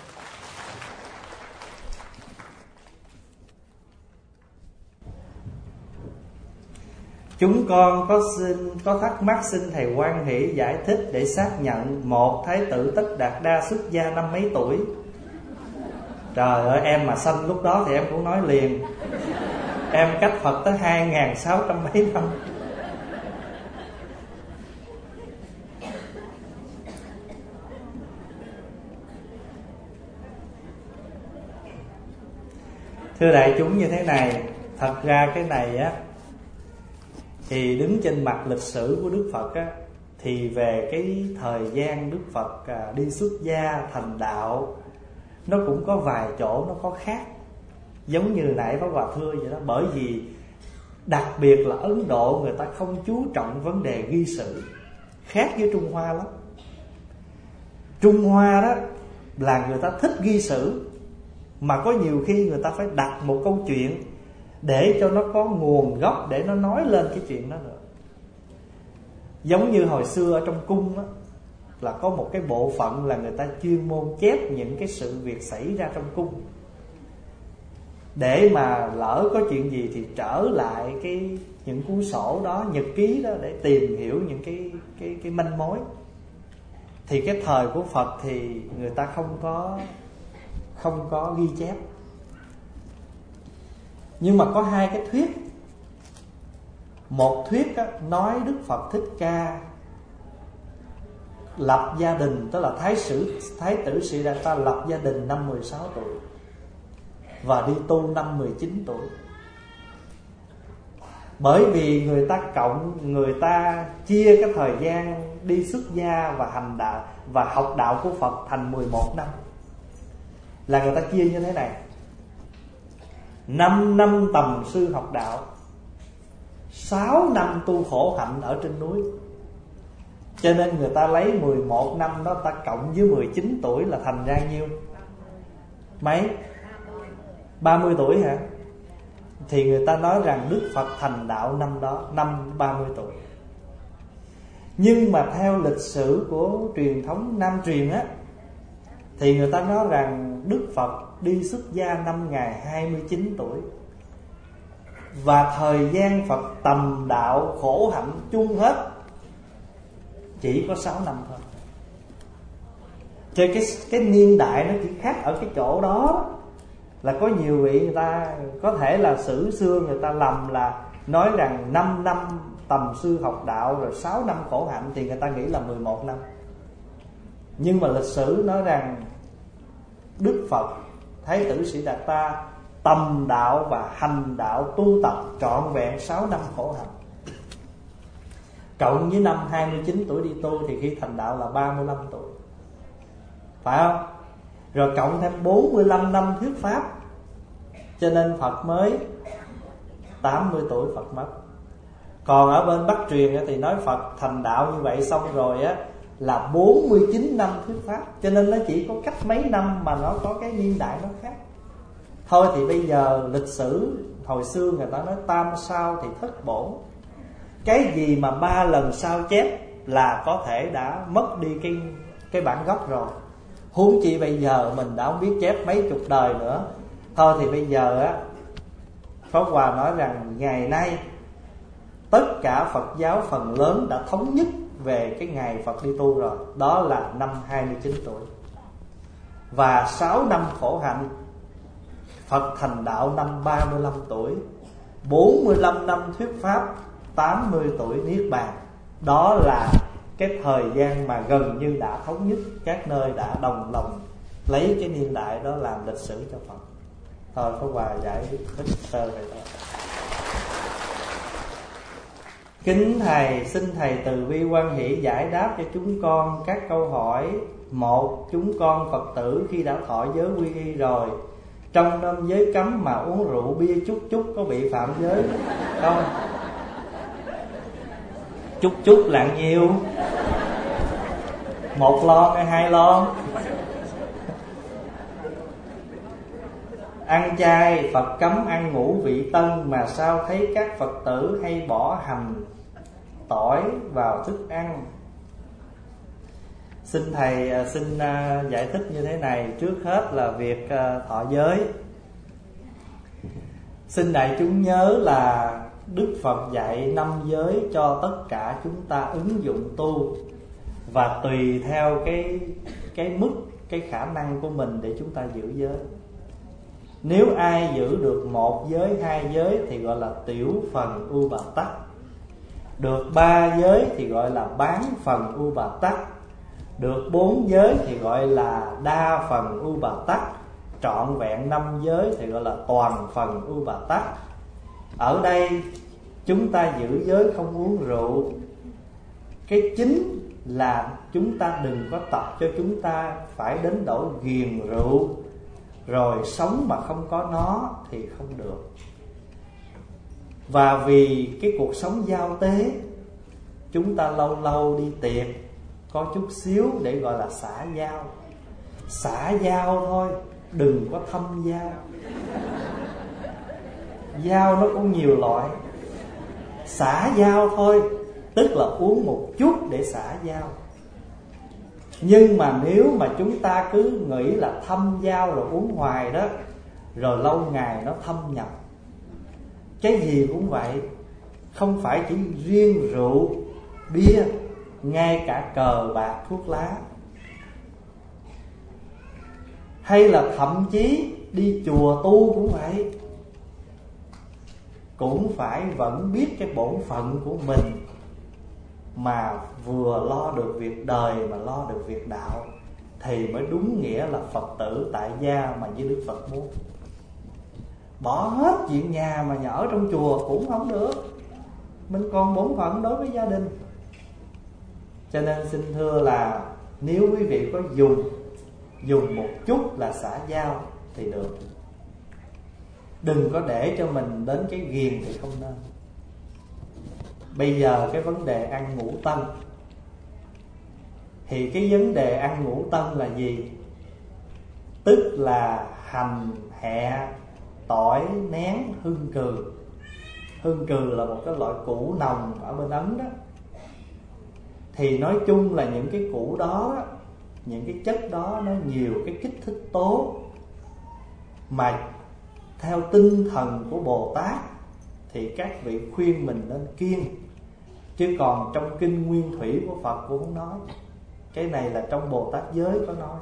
chúng con có thắc mắc, xin thầy Quan Hỷ giải thích để xác nhận. Một, Thái tử Tất Đạt Đa xuất gia năm mấy tuổi? Trời ơi, em mà sanh lúc đó thì em cũng nói liền. Em cách Phật tới 2.600 mấy năm. Thưa đại chúng như thế này, thật ra cái này á, thì đứng trên mặt lịch sử của Đức Phật á, thì về cái thời gian Đức Phật đi xuất gia thành đạo, nó cũng có vài chỗ nó có khác. Giống như nãy Pháp Hòa thưa vậy đó. Bởi vì đặc biệt là Ấn Độ, người ta không chú trọng vấn đề ghi sử, khác với Trung Hoa lắm. Trung Hoa đó là người ta thích ghi sử, mà có nhiều khi người ta phải đặt một câu chuyện để cho nó có nguồn gốc, để nó nói lên cái chuyện đó nữa. Giống như hồi xưa ở trong cung đó, là có một cái bộ phận là người ta chuyên môn chép những cái sự việc xảy ra trong cung, để mà lỡ có chuyện gì thì trở lại những cuốn sổ đó, nhật ký đó, để tìm hiểu những cái manh mối. Thì cái thời của Phật thì người ta không có ghi chép. Nhưng mà có hai cái thuyết. Một thuyết á, nói Đức Phật Thích Ca lập gia đình, tức là Thái tử Siddhartha lập gia đình năm 16 tuổi và đi tu năm 19 tuổi. Bởi vì người ta chia cái thời gian đi xuất gia và hành đạo và học đạo của Phật thành 11 năm. Là người ta chia như thế này: 5 năm tầm sư học đạo, 6 năm tu khổ hạnh ở trên núi. Cho nên người ta lấy 11 năm đó ta cộng với 19 tuổi là thành ra nhiêu? Mấy? 30 tuổi hả? Thì người ta nói rằng Đức Phật thành đạo năm đó, năm 30 tuổi. Nhưng mà theo lịch sử của truyền thống Nam truyền á, thì người ta nói rằng Đức Phật đi xuất gia năm Ngài 29 tuổi. Và thời gian Phật tầm đạo khổ hạnh chung hết chỉ có 6 năm thôi. Cho cái niên đại nó chỉ khác ở cái chỗ đó. Là có nhiều vị người ta có thể là sử xưa người ta lầm là nói rằng 5 năm tầm sư học đạo rồi 6 năm khổ hạnh, thì người ta nghĩ là 11 năm. Nhưng mà lịch sử nói rằng Đức Phật Thái tử Siddhartha tầm đạo và hành đạo tu tập trọn vẹn 6 năm khổ hạnh, cộng với năm 29 tuổi đi tu, thì khi thành đạo là 35 tuổi, phải không? Rồi cộng thêm 45 năm thuyết pháp, cho nên Phật mới 80 tuổi Phật mất. Còn ở bên Bắc truyền thì nói Phật thành đạo như vậy xong rồi á là 49 năm thuyết pháp. Cho nên nó chỉ có cách mấy năm mà nó có cái niên đại nó khác. Thôi thì bây giờ lịch sử hồi xưa người ta nói tam sao thì thất bổn. Cái gì mà 3 lần sao chép là có thể đã mất đi cái bản gốc rồi. Huống chi bây giờ mình đã không biết chép mấy chục đời nữa. Thôi thì bây giờ á, Pháp Hòa nói rằng ngày nay tất cả Phật giáo phần lớn đã thống nhất về cái ngày Phật đi tu rồi. Đó là năm 29 tuổi. Và 6 năm khổ hạnh, Phật thành đạo năm 35 tuổi, 45 năm thuyết pháp, 80 tuổi niết bàn. Đó là cái thời gian mà gần như đã thống nhất, các nơi đã đồng lòng lấy cái niên đại đó làm lịch sử cho Phật. Thôi Pháp Hòa giải thích sơ vậy thôi. Kính Thầy, xin Thầy từ bi hoan hỷ giải đáp cho chúng con các câu hỏi. Một, chúng con Phật tử khi đã thọ giới quy y rồi, trong năm giới cấm mà uống rượu bia chút có bị phạm giới không? Chút là nhiêu? 1 lon hay 2 lon? Ăn chay, Phật cấm ăn ngũ vị tân, mà sao thấy các Phật tử hay bỏ hành, tỏi vào thức ăn? Xin Thầy giải thích như thế này. Trước hết là việc thọ giới. Xin đại chúng nhớ là Đức Phật dạy 5 giới cho tất cả chúng ta ứng dụng tu, và tùy theo cái mức, cái khả năng của mình để chúng ta giữ giới. Nếu ai giữ được 1 giới, 2 giới thì gọi là tiểu phần U Bà Tắc. Được 3 giới thì gọi là bán phần U Bà Tắc. Được 4 giới thì gọi là đa phần U Bà Tắc. Trọn vẹn 5 giới thì gọi là toàn phần U Bà Tắc. Ở đây chúng ta giữ giới không uống rượu. Cái chính là chúng ta đừng có tập cho chúng ta phải đến độ ghiền rượu, rồi sống mà không có nó thì không được. Và vì cái cuộc sống giao tế, chúng ta lâu lâu đi tiệc có chút xíu để gọi là xả giao. Xả giao thôi, đừng có thâm giao. Giao nó cũng nhiều loại. Xả giao thôi, tức là uống một chút để xả giao. Nhưng mà nếu mà chúng ta cứ nghĩ là thâm giao rồi uống hoài đó, rồi lâu ngày nó thâm nhập. Cái gì cũng vậy, không phải chỉ riêng rượu, bia, ngay cả cờ bạc, thuốc lá, hay là thậm chí đi chùa tu cũng vậy, cũng phải vẫn biết cái bổn phận của mình, mà vừa lo được việc đời mà lo được việc đạo, thì mới đúng nghĩa là Phật tử tại gia mà như Đức Phật muốn. Bỏ hết chuyện nhà mà ở trong chùa cũng không được, mình còn bổn phận đối với gia đình. Cho nên xin thưa là nếu quý vị có dùng một chút là xã giao thì được. Đừng có để cho mình đến cái ghiền thì không nên. Bây giờ cái vấn đề ăn ngũ tân, thì cái vấn đề ăn ngũ tân là gì? Tức là hành, hẹ, tỏi, nén, hương cừ. Hương cừ là một cái loại củ nồng ở bên Ấn đó. Thì nói chung là những cái củ đó, những cái chất đó nó nhiều cái kích thích tố, mà theo tinh thần của Bồ Tát thì các vị khuyên mình nên kiêng. Chứ còn trong kinh Nguyên Thủy của Phật cũng không nói. Cái này là trong Bồ Tát giới có nói.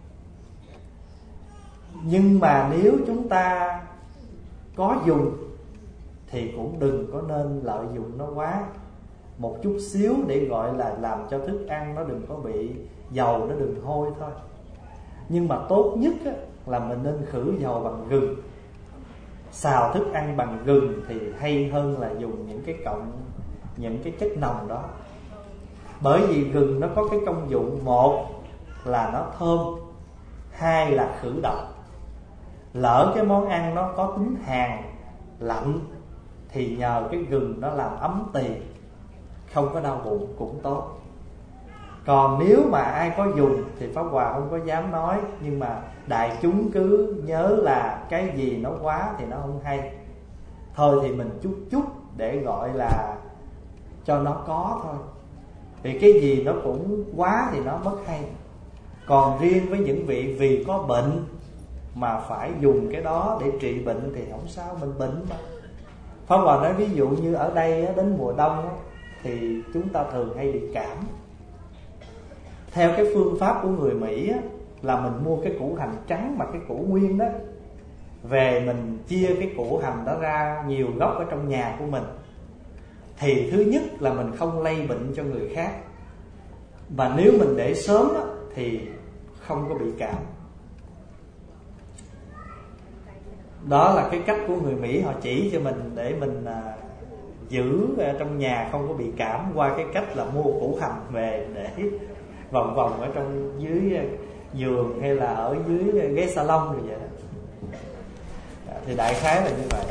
Nhưng mà nếu chúng ta có dùng thì cũng đừng có nên lợi dụng nó quá. Một chút xíu để gọi là làm cho thức ăn nó đừng có bị dầu, nó đừng hôi thôi. Nhưng mà tốt nhất là mình nên khử dầu bằng gừng. Xào thức ăn bằng gừng thì hay hơn là dùng những cái chất nồng đó. Bởi vì gừng nó có cái công dụng, một là nó thơm, hai là khử độc. Lỡ cái món ăn nó có tính hàn, lạnh thì nhờ cái gừng nó làm ấm tỳ, không có đau bụng cũng tốt. Còn nếu mà ai có dùng thì Pháp Hòa không có dám nói, nhưng mà đại chúng cứ nhớ là cái gì nó quá thì nó không hay. Thôi thì mình chút để gọi là cho nó có thôi. Vì cái gì nó cũng quá thì nó mất hay. Còn riêng với những vị vì có bệnh mà phải dùng cái đó để trị bệnh thì không sao, mình bệnh mà. Pháp Hòa nói ví dụ như ở đây đến mùa đông thì chúng ta thường hay bị cảm. Theo cái phương pháp của người Mỹ là mình mua cái củ hành trắng mà cái củ nguyên đó, về mình chia cái củ hành đó ra nhiều gốc ở trong nhà của mình. Thì thứ nhất là mình không lây bệnh cho người khác, và nếu mình để sớm thì không có bị cảm. Đó là cái cách của người Mỹ, họ chỉ cho mình để mình giữ trong nhà không có bị cảm, qua cái cách là mua củ hành về để vòng vòng ở trong dưới giường hay là ở dưới ghế salon rồi vậy đó. Thì đại khái là như vậy.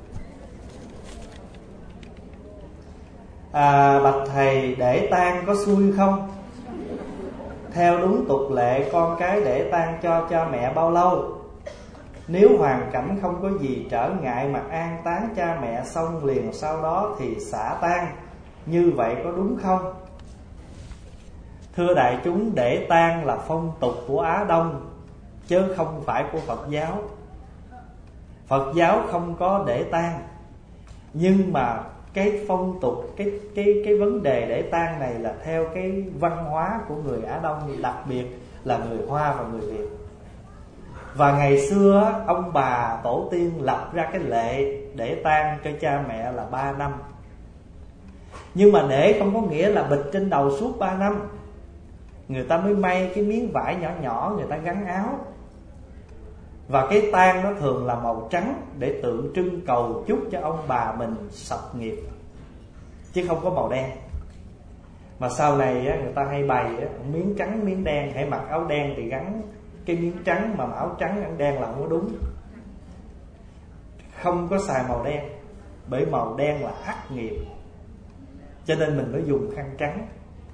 Bạch thầy, để tang có xui không? Theo đúng tục lệ, con cái để tang cho cha mẹ bao lâu? Nếu hoàn cảnh không có gì trở ngại mà an táng cha mẹ xong liền sau đó thì xả tang, như vậy có đúng không? Thưa đại chúng, để tang là phong tục của Á Đông chứ không phải của Phật giáo. Phật giáo không có để tang, nhưng mà cái phong tục, cái vấn đề để tang này là theo cái văn hóa của người Á Đông, đặc biệt là người Hoa và người Việt. Và ngày xưa ông bà tổ tiên lập ra cái lệ để tang cho cha mẹ là 3 năm. Nhưng mà để không có nghĩa là bịch trên đầu suốt 3 năm. Người ta mới may cái miếng vải nhỏ nhỏ người ta gắn áo. Và cái tang nó thường là màu trắng để tượng trưng cầu chúc cho ông bà mình sập nghiệp, chứ không có màu đen. Mà sau này người ta hay bày miếng trắng miếng đen, hãy mặc áo đen thì gắn cái miếng trắng, mà áo trắng ăn đen là không có đúng. Không có xài màu đen, bởi màu đen là ác nghiệp, cho nên mình mới dùng khăn trắng.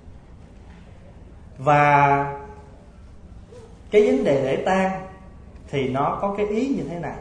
Và cái vấn đề để tang thì nó có cái ý như thế này.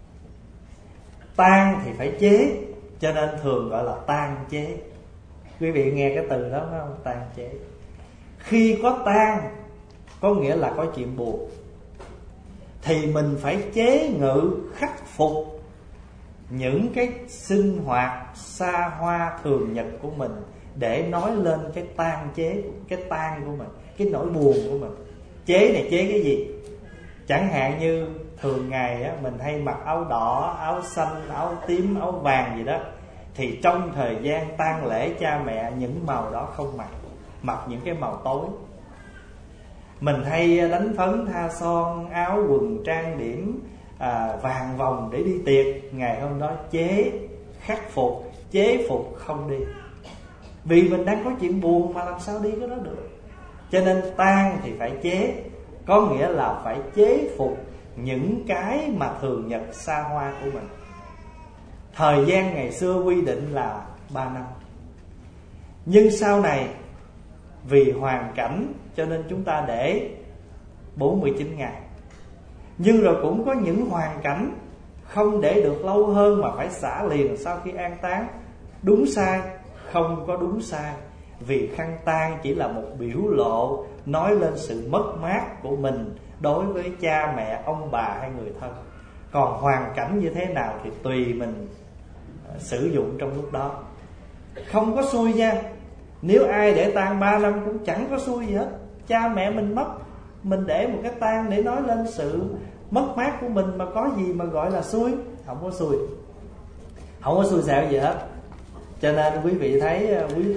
Tang thì phải chế, cho nên thường gọi là tang chế. Quý vị nghe cái từ đó phải không? Tang chế. Khi có tang có nghĩa là có chuyện buồn, thì mình phải chế ngự khắc phục những cái sinh hoạt xa hoa thường nhật của mình để nói lên cái tan chế, cái tan của mình, cái nỗi buồn của mình. Chế này chế cái gì? Chẳng hạn như thường ngày á, mình hay mặc áo đỏ, áo xanh, áo tím, áo vàng gì đó, thì trong thời gian tang lễ cha mẹ những màu đó không mặc, mặc những cái màu tối. Mình hay đánh phấn tha son, áo quần trang điểm vàng vòng để đi tiệc. Ngày hôm đó chế khắc phục, chế phục không đi, vì mình đang có chuyện buồn mà làm sao đi cái đó được. Cho nên tang thì phải chế, có nghĩa là phải chế phục những cái mà thường nhật xa hoa của mình. Thời gian ngày xưa quy định là 3 năm, nhưng sau này vì hoàn cảnh cho nên chúng ta để 49 ngày. Nhưng rồi cũng có những hoàn cảnh không để được lâu hơn mà phải xả liền sau khi an táng. Đúng sai? Không có đúng sai, vì khăn tang chỉ là một biểu lộ nói lên sự mất mát của mình đối với cha mẹ, ông bà hay người thân. Còn hoàn cảnh như thế nào thì tùy mình sử dụng trong lúc đó. Không có xui nha. Nếu ai để tang 3 năm cũng chẳng có xui gì hết. Cha mẹ mình mất, mình để một cái tang để nói lên sự mất mát của mình, mà có gì mà gọi là xui? Không có xui, không có xui xẻo gì hết. Cho nên quý vị thấy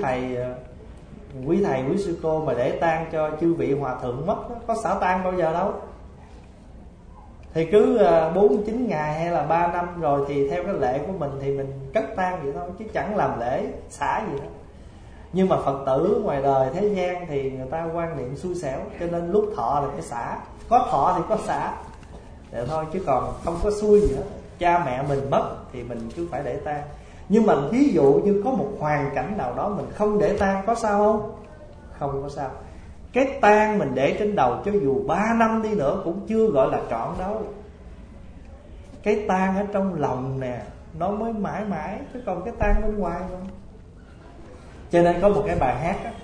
quý thầy, quý sư cô mà để tang cho chư vị hòa thượng mất, có xả tang bao giờ đâu. Thì cứ 49 ngày hay là 3 năm rồi thì theo cái lệ của mình thì mình cất tang vậy thôi, chứ chẳng làm lễ xả gì hết. Nhưng mà Phật tử ngoài đời thế gian thì người ta quan niệm xui xẻo, cho nên lúc thọ là phải xả, có thọ thì có xả vậy thôi, chứ còn không có xui gì hết. Cha mẹ mình mất thì mình cứ phải để tang. Nhưng mà ví dụ như có một hoàn cảnh nào đó mình không để tang, có sao không? Không có sao. Cái tang mình để trên đầu cho dù 3 năm đi nữa cũng chưa gọi là trọn đâu. Cái tang ở trong lòng nè, nó mới mãi mãi, chứ còn cái tang bên ngoài không. Cho nên có một cái bài hát á,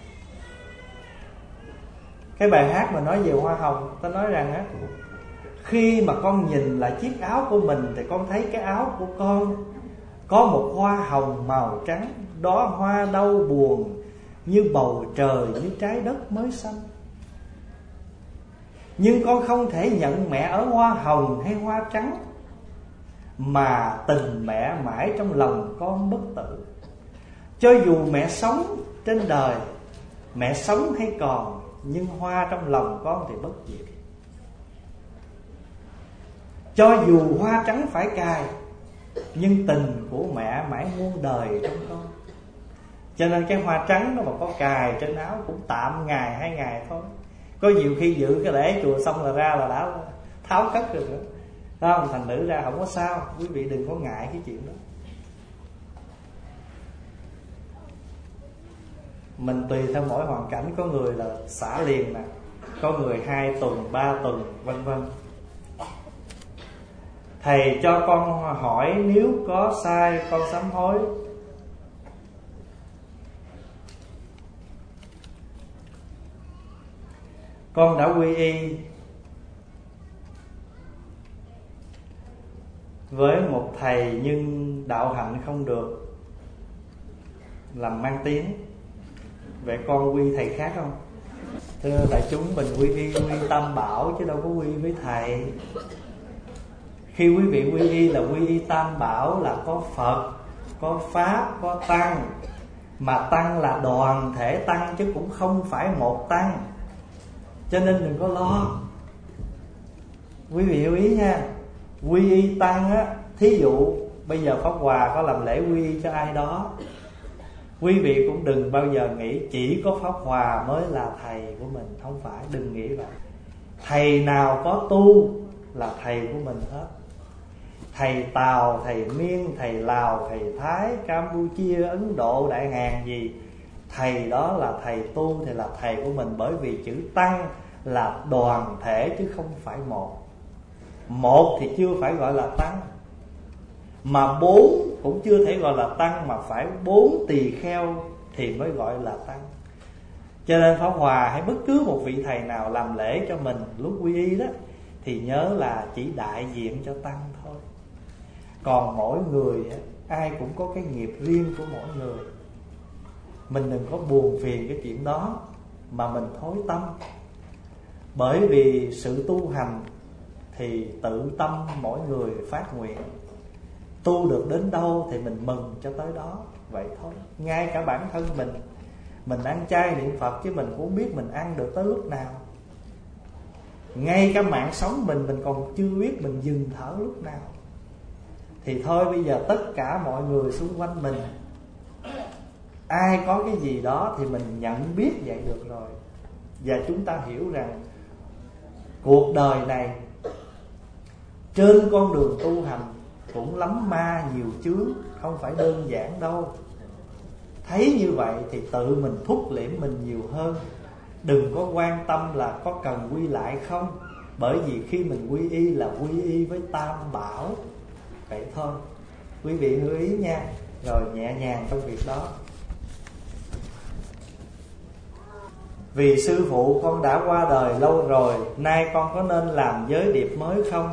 cái bài hát mà nói về hoa hồng, ta nói rằng á, khi mà con nhìn lại chiếc áo của mình thì con thấy cái áo của con có một hoa hồng màu trắng, đóa hoa đau buồn như bầu trời, như trái đất mới xanh. Nhưng con không thể nhận mẹ ở hoa hồng hay hoa trắng, mà tình mẹ mãi trong lòng con bất tử. Cho dù mẹ sống trên đời, mẹ sống hay còn, nhưng hoa trong lòng con thì bất diệt. Cho dù hoa trắng phải cài, nhưng tình của mẹ mãi muôn đời trong con. Cho nên cái hoa trắng nó mà có cài trên áo cũng tạm ngày 2 ngày thôi. Có nhiều khi dự cái lễ chùa xong là ra là đã tháo cất rồi nữa, không? Thành nữ ra không có sao. Quý vị đừng có ngại cái chuyện đó. Mình tùy theo mỗi hoàn cảnh. Có người là xả liền nè, có người 2 tuần, 3 tuần, vân vân. Thầy cho con hỏi, nếu có sai con sám hối. Con đã quy y với một thầy nhưng đạo hạnh không được, làm mang tiếng. Vậy con quy thầy khác không? Thưa đại chúng, mình quy y Tam Bảo chứ đâu có quy với thầy. Khi quý vị quy y là quy y Tam Bảo, là có Phật, có Pháp, có Tăng. Mà Tăng là đoàn thể Tăng chứ cũng không phải một Tăng. Cho nên đừng có lo. Quý vị lưu ý nha. Quy y Tăng á, thí dụ bây giờ Pháp Hòa có làm lễ quy y cho ai đó, quý vị cũng đừng bao giờ nghĩ chỉ có Pháp Hòa mới là thầy của mình. Không phải, đừng nghĩ vậy. Thầy nào có tu là thầy của mình hết. Thầy Tàu, thầy Miên, thầy Lào, thầy Thái, Campuchia, Ấn Độ, Đại Hàn gì, thầy đó là thầy tu thì là thầy của mình. Bởi vì chữ Tăng là đoàn thể chứ không phải một. Một thì chưa phải gọi là Tăng, mà 4 cũng chưa thể gọi là Tăng, mà phải 4 tỳ kheo thì mới gọi là Tăng. Cho nên Pháp Hòa hay bất cứ một vị thầy nào làm lễ cho mình lúc quy y đó thì nhớ là chỉ đại diện cho tăng thôi. Còn mỗi người ai cũng có cái nghiệp riêng của mỗi người. Mình đừng có buồn phiền cái chuyện đó mà mình thối tâm. Bởi vì sự tu hành thì tự tâm mỗi người phát nguyện. Tu được đến đâu thì mình mừng cho tới đó. Vậy thôi. Ngay cả bản thân mình ăn chay niệm Phật chứ mình cũng không biết mình ăn được tới lúc nào. Ngay cả mạng sống mình còn chưa biết mình dừng thở lúc nào. Thì thôi bây giờ tất cả mọi người xung quanh mình, ai có cái gì đó thì mình nhận biết vậy được rồi. Và chúng ta hiểu rằng cuộc đời này trên con đường tu hành cũng lắm ma nhiều chướng, không phải đơn giản đâu. Thấy như vậy thì tự mình thúc liễm mình nhiều hơn. Đừng có quan tâm là có cần quy lại không. Bởi vì khi mình quy y là quy y với Tam Bảo. Vậy thôi. Quý vị lưu ý nha. Rồi nhẹ nhàng trong việc đó. Vì sư phụ con đã qua đời lâu rồi, nay con có nên làm giới điệp mới không?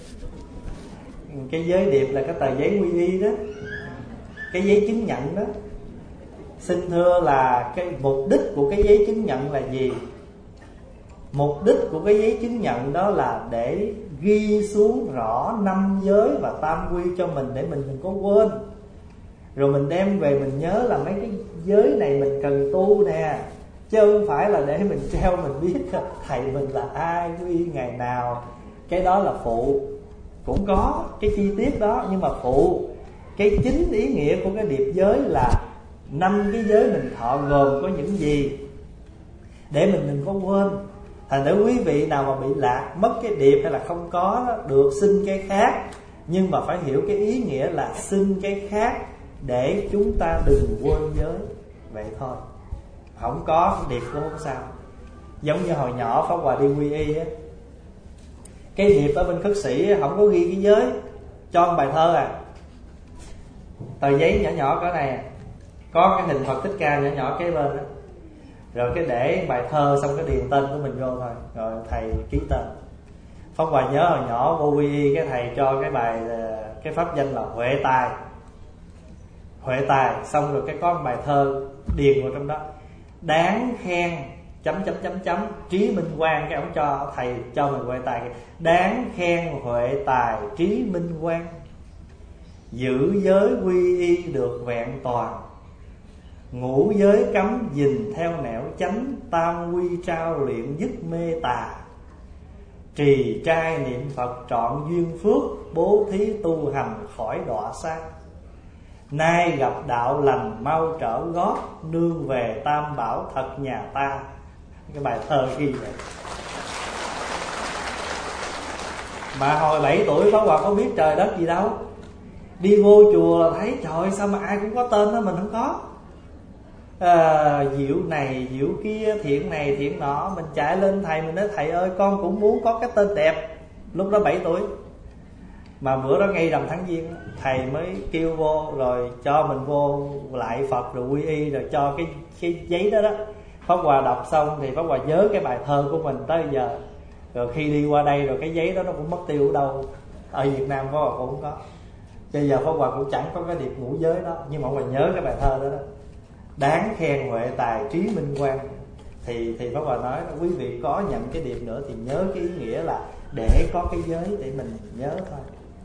Cái giới điệp là cái tờ giấy quy y đó, cái giấy chứng nhận đó. Xin thưa là cái mục đích của cái giấy chứng nhận là gì? Mục đích của cái giấy chứng nhận đó là để ghi xuống rõ 5 giới và tam quy cho mình, để mình đừng có quên. Rồi mình đem về mình nhớ là mấy cái giới này mình cần tu nè, chứ không phải là để mình treo mình biết thầy mình là ai, quy ngày nào. Cái đó là phụ. Cũng có cái chi tiết đó nhưng mà phụ. Cái chính ý nghĩa của cái điệp giới là 5 cái giới mình thọ gồm có những gì, để mình đừng có quên. Thành ra quý vị nào mà bị lạc mất cái điệp hay là không có đó, được xin cái khác. Nhưng mà phải hiểu cái ý nghĩa là xin cái khác để chúng ta đừng quên giới. Vậy thôi. Không có điệp cũng không sao. Giống như hồi nhỏ Pháp Hòa đi quy y á, cái điệp ở bên khất sĩ không có ghi cái giới, cho một bài thơ à, tờ giấy nhỏ nhỏ cỡ này, có cái hình Phật Thích Ca nhỏ nhỏ kế bên đó. Rồi cái để bài thơ xong cái điền tên của mình vô thôi, rồi thầy ký tên. Pháp Hòa nhớ hồi nhỏ vô quy y, cái thầy cho cái bài, cái pháp danh là Huệ Tài. Huệ Tài xong rồi cái có một bài thơ điền vào trong đó, đáng khen chấm chấm chấm chấm trí minh quang. Cái ông cho thầy cho mình Huệ Tài, đáng khen Huệ Tài trí minh quang, giữ giới quy y được vẹn toàn, ngũ giới cấm gìn theo nẻo chánh, tam quy trao luyện dứt mê tà, trì trai niệm Phật trọn duyên phước, bố thí tu hành khỏi đọa xa. Nay gặp đạo lành mau trở gót, nương về Tam Bảo thật nhà ta. Cái bài thơ ghi vậy. Mà hồi 7 tuổi Pháp Hòa có biết trời đất gì đâu. Đi vô chùa là thấy trời sao mà ai cũng có tên đó, mình không có. Diệu này diệu kia, thiện này thiện nọ. Mình chạy lên thầy mình nói thầy ơi con cũng muốn có cái tên đẹp. Lúc đó 7 tuổi. Mà bữa đó ngay rằm tháng Giêng thầy mới kêu vô, rồi cho mình vô lại Phật rồi quy y, rồi cho cái giấy đó đó. Pháp Hòa đọc xong thì Pháp Hòa nhớ cái bài thơ của mình tới giờ. Rồi khi đi qua đây rồi cái giấy đó nó cũng mất tiêu ở đâu. Ở Việt Nam Pháp Hòa cũng không có. Bây giờ Pháp Hòa cũng chẳng có cái điệp ngũ giới đó, nhưng mà Pháp Hòa nhớ cái bài thơ đó đó, đáng khen Huệ Tài trí minh quang. Thì Pháp Hòa nói quý vị có nhận cái điệp nữa thì nhớ cái ý nghĩa là để có cái giới để mình nhớ thôi.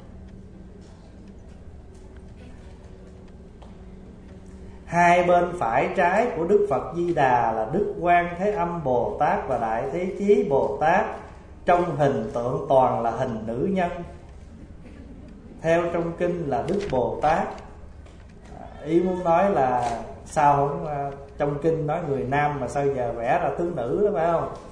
Hai bên phải trái của Đức Phật Di Đà là Đức Quan Thế Âm Bồ Tát và Đại Thế Chí Bồ Tát. Trong hình tượng toàn là hình nữ nhân. Theo trong kinh là Đức Bồ Tát. Ý muốn nói là sao không, trong kinh nói người nam mà sao giờ vẽ ra tướng nữ đó phải không?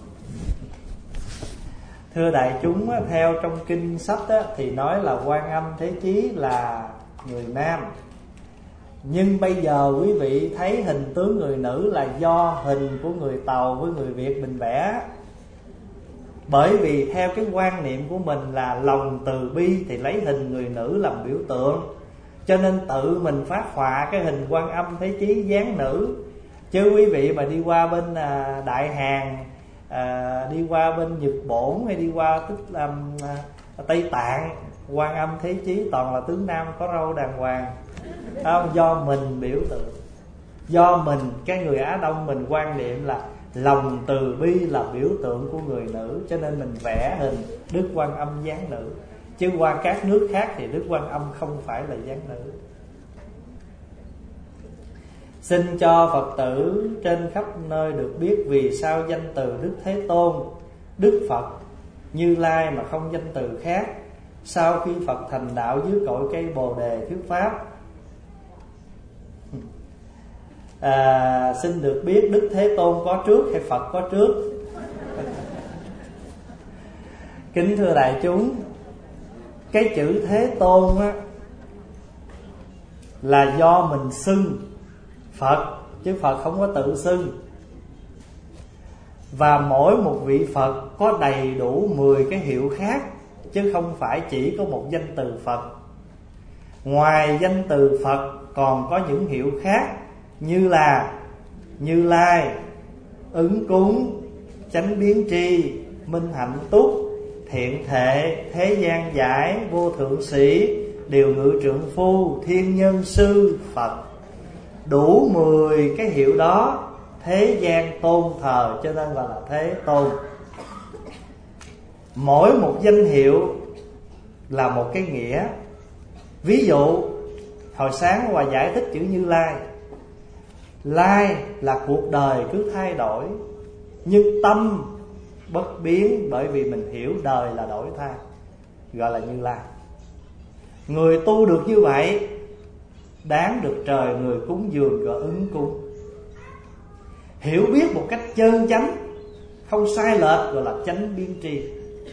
Thưa đại chúng, theo trong kinh sách thì nói là Quan Âm Thế Chí là người nam. Nhưng bây giờ quý vị thấy hình tướng người nữ là do hình của người Tàu với người Việt mình vẽ. Bởi vì theo cái quan niệm của mình là lòng từ bi thì lấy hình người nữ làm biểu tượng, cho nên tự mình phát họa cái hình Quan Âm Thế Chí dáng nữ. Chứ quý vị mà đi qua bên Đại Hàn, đi qua bên Nhật Bổn, hay đi qua Tây Tạng, Quan Âm Thế Chí toàn là tướng nam có râu đàng hoàng. Do mình biểu tượng, do mình, cái người Á Đông mình quan niệm là lòng từ bi là biểu tượng của người nữ, cho nên mình vẽ hình Đức Quan Âm dáng nữ. Chứ qua các nước khác thì Đức Quan Âm không phải là dáng nữ. Xin cho Phật tử trên khắp nơi được biết vì sao danh từ Đức Thế Tôn, Đức Phật, Như Lai mà không danh từ khác. Sau khi Phật thành đạo dưới cội cây Bồ Đề thuyết pháp, xin được biết Đức Thế Tôn có trước hay Phật có trước? Kính thưa đại chúng, cái chữ Thế Tôn á, là do mình xưng Phật, chứ Phật không có tự xưng. Và mỗi một vị Phật có đầy đủ 10 cái hiệu khác, chứ không phải chỉ có một danh từ Phật. Ngoài danh từ Phật còn có những hiệu khác, như là Như Lai, Ứng Cúng, Chánh Biến Tri, Minh Hạnh Túc, Thiện Thệ, Thế Gian Giải, Vô Thượng Sĩ, Điều Ngự Trượng Phu, Thiên Nhân Sư, Phật. Đủ 10 cái hiệu đó thế gian tôn thờ, cho nên gọi là Thế Tôn. Mỗi một danh hiệu là một cái nghĩa. Ví dụ hồi sáng Hòa giải thích chữ Như Lai. Lai là cuộc đời cứ thay đổi, nhưng tâm bất biến, bởi vì mình hiểu đời là đổi thay, gọi là Như Lai. Người tu được như vậy đáng được trời người cúng dường, gọi Ứng Cúng. Hiểu biết một cách chân chánh, không sai lệch, gọi là Chánh Biến Tri.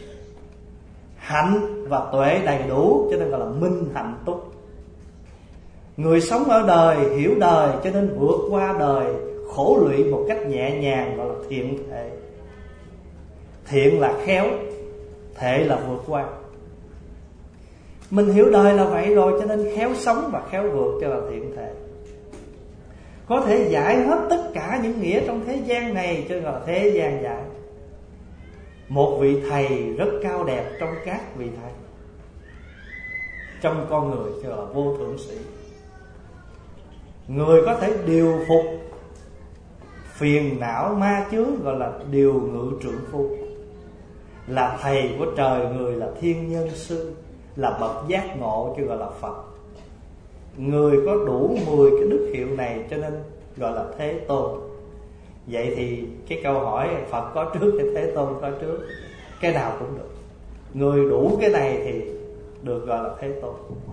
Hạnh và tuệ đầy đủ, cho nên gọi là Minh Hạnh Túc. Người sống ở đời, hiểu đời, cho nên vượt qua đời khổ lụy một cách nhẹ nhàng, gọi là Thiện Thệ. Thiện là khéo, thệ là vượt qua. Mình hiểu đời là vậy rồi, cho nên khéo sống và khéo vượt, cho là Thiện Thệ. Có thể giải hết tất cả những nghĩa trong thế gian này, cho nên là Thế Gian Giải. Một vị thầy rất cao đẹp trong các vị thầy, trong con người, cho là Vô Thượng Sĩ. Người có thể điều phục phiền não ma chướng, gọi là Điều Ngự Trượng Phu. Là thầy của trời người, là Thiên Nhân Sư, là bậc giác ngộ, chứ gọi là Phật. Người có đủ 10 cái đức hiệu này, cho nên gọi là Thế Tôn. Vậy thì cái câu hỏi Phật có trước hay Thế Tôn có trước, cái nào cũng được. Người đủ cái này thì được gọi là Thế Tôn.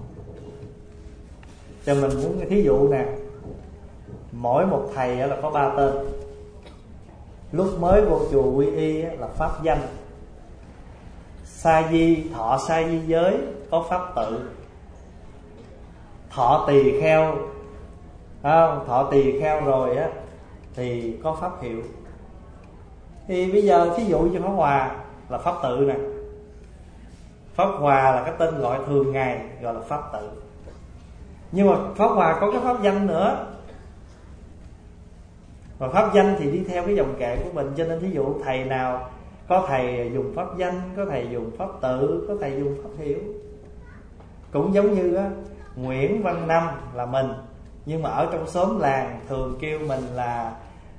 Cho mình muốn thí dụ nè, mỗi một thầy là có 3 tên. Lúc mới vô chùa quy y là pháp danh. Sa di, thọ sa di giới có pháp tự. Thọ tỳ kheo, thọ tỳ kheo rồi á thì có pháp hiệu. Thì bây giờ thí dụ như Pháp Hòa là pháp tự nè. Pháp Hòa là cái tên gọi thường ngày, gọi là pháp tự. Nhưng mà Pháp Hòa có cái pháp danh nữa. Và pháp danh thì đi theo cái dòng kệ của mình. Cho nên thí dụ thầy nào, có thầy dùng pháp danh, có thầy dùng pháp tự, có thầy dùng pháp hiệu. Cũng giống như á, Nguyễn Văn Năm là mình, nhưng mà ở trong xóm làng thường kêu mình là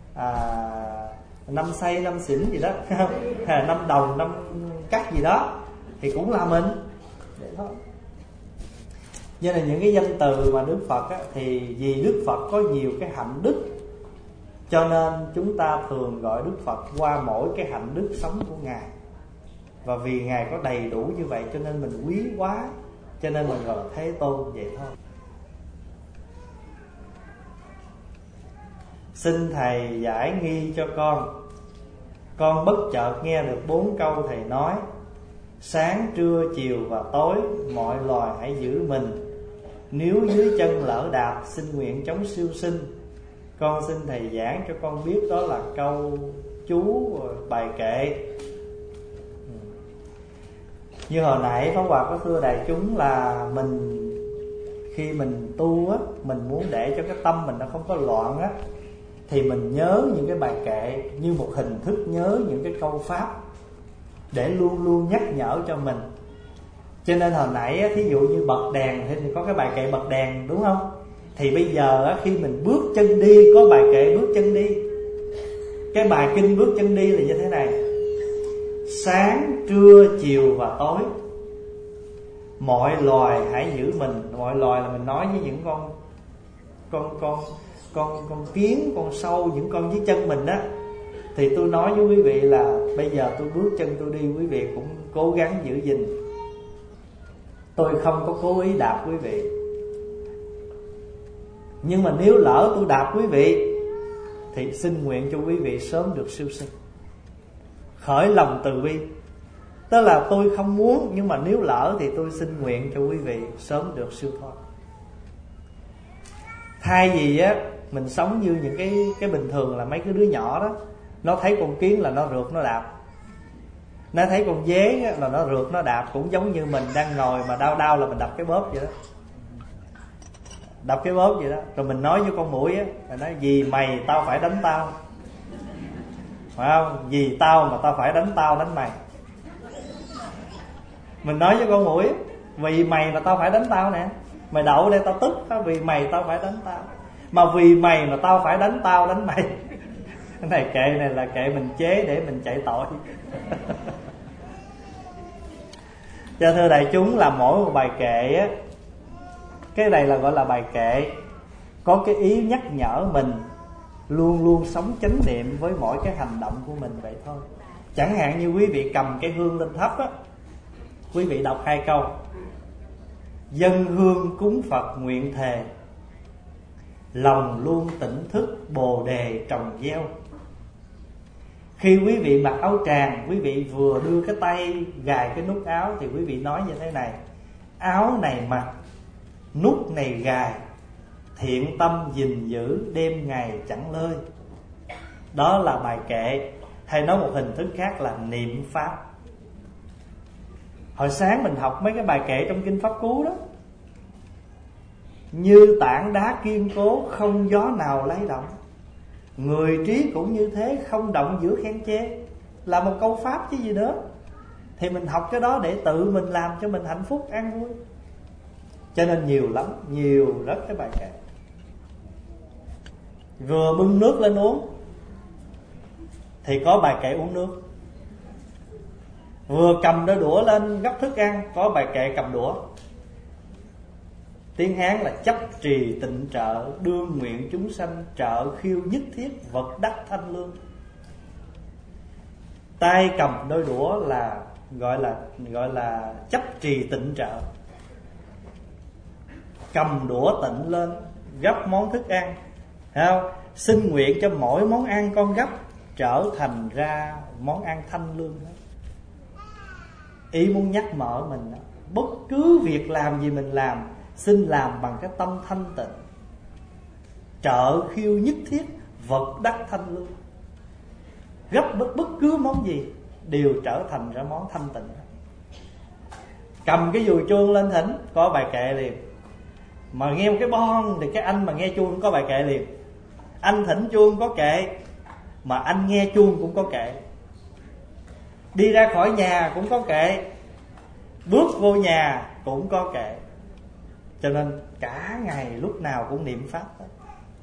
Năm Xây, Năm Xỉn gì đó, Năm Đồng, Năm Cắt gì đó, thì cũng là mình. Vậy thôi. Cho nên những cái danh từ mà Đức Phật á, thì vì Đức Phật có nhiều cái hạnh đức, cho nên chúng ta thường gọi Đức Phật qua mỗi cái hạnh đức sống của Ngài. Và vì Ngài có đầy đủ như vậy, cho nên mình quý quá, cho nên mình gọi là Thế Tôn. Vậy thôi. Xin Thầy giải nghi cho con. Con bất chợt nghe được 4 câu Thầy nói: sáng, trưa, chiều và tối, mọi loài hãy giữ mình. Nếu dưới chân lỡ đạp, xin nguyện chống siêu sinh. Con xin Thầy giảng cho con biết đó là câu chú bài kệ. Như hồi nãy Pháp Hòa có thưa đại chúng là khi mình tu á, mình muốn để cho cái tâm mình nó không có loạn á, thì mình nhớ những cái bài kệ như một hình thức nhớ những cái câu pháp để luôn luôn nhắc nhở cho mình. Cho nên hồi nãy thí dụ như bật đèn thì có cái bài kệ bật đèn, đúng không? Thì bây giờ khi mình bước chân đi có bài kệ bước chân đi. Cái bài kinh bước chân đi là như thế này: sáng, trưa, chiều và tối, mọi loài hãy giữ mình. Mọi loài là mình nói với những con kiến, con sâu, những con dưới chân mình đó. Thì tôi nói với quý vị là bây giờ tôi bước chân tôi đi, quý vị cũng cố gắng giữ gìn. Tôi không có cố ý đạp quý vị, nhưng mà nếu lỡ tôi đạp quý vị thì xin nguyện cho quý vị sớm được siêu sinh. Khởi lòng từ bi, tức là tôi không muốn, nhưng mà nếu lỡ thì tôi xin nguyện cho quý vị sớm được siêu thoát. Thay vì á mình sống như những cái bình thường là mấy cái đứa nhỏ đó, nó thấy con kiến là nó rượt nó đạp, nó thấy con dế là nó rượt nó đạp. Cũng giống như mình đang ngồi mà đau là mình đập cái bóp vậy đó, đập cái bóp vậy đó. Rồi mình nói với con muỗi á, là nói vì mày tao phải đánh tao, phải không? Vì tao mà tao phải đánh tao, đánh mày. Mình nói với con muỗi vì mày mà tao phải đánh tao nè, mày đậu đây tao tức đó, vì mày tao phải đánh tao. Mà vì mày mà tao phải đánh tao, đánh mày. Cái này kệ này là kệ mình chế để mình chạy tội. Cho thưa đại chúng, là mỗi một bài kệ á, cái này là gọi là bài kệ có cái ý nhắc nhở mình luôn luôn sống chánh niệm với mỗi cái hành động của mình vậy thôi. Chẳng hạn như quý vị cầm cái hương lên thắp á, quý vị đọc 2 câu: dâng hương cúng Phật nguyện thề, lòng luôn tỉnh thức bồ đề trồng gieo. Khi quý vị mặc áo tràng, quý vị vừa đưa cái tay gài cái nút áo thì quý vị nói như thế này: áo này mặc, nút này gài, thiện tâm gìn giữ, đêm ngày chẳng lơi. Đó là bài kệ, hay nói một hình thức khác là niệm pháp. Hồi sáng mình học mấy cái bài kệ trong kinh Pháp Cú đó: như tảng đá kiên cố, không gió nào lay động, người trí cũng như thế, không động giữa khen chê. Là một câu pháp chứ gì nữa. Thì mình học cái đó để tự mình làm cho mình hạnh phúc an vui. Cho nên nhiều lắm, nhiều rất cái bài kệ. Vừa bưng nước lên uống thì có bài kệ uống nước. Vừa cầm đôi đũa lên gắp thức ăn, có bài kệ cầm đũa. Tiếng Hán là chấp trì tịnh trợ, đương nguyện chúng sanh, trợ khiêu nhất thiết, vật đắc thanh lương. Tay cầm đôi đũa là gọi là chấp trì tịnh trợ. Cầm đũa tịnh lên gắp món thức ăn, thấy không? Xin nguyện cho mỗi món ăn con gắp trở thành ra món ăn thanh lương đó. Ý muốn nhắc mở mình đó, bất cứ việc làm gì mình làm, xin làm bằng cái tâm thanh tịnh, trợ khiêu nhất thiết, vật đắc thanh lương. Gấp bất cứ món gì đều trở thành ra món thanh tịnh. Cầm cái dùi chuông lên thỉnh, có bài kệ liền. Mà nghe một cái bon thì cái anh mà nghe chuông có bài kệ liền. Anh thỉnh chuông có kệ, mà anh nghe chuông cũng có kệ. Đi ra khỏi nhà cũng có kệ, bước vô nhà cũng có kệ. Cho nên cả ngày lúc nào cũng niệm pháp đó.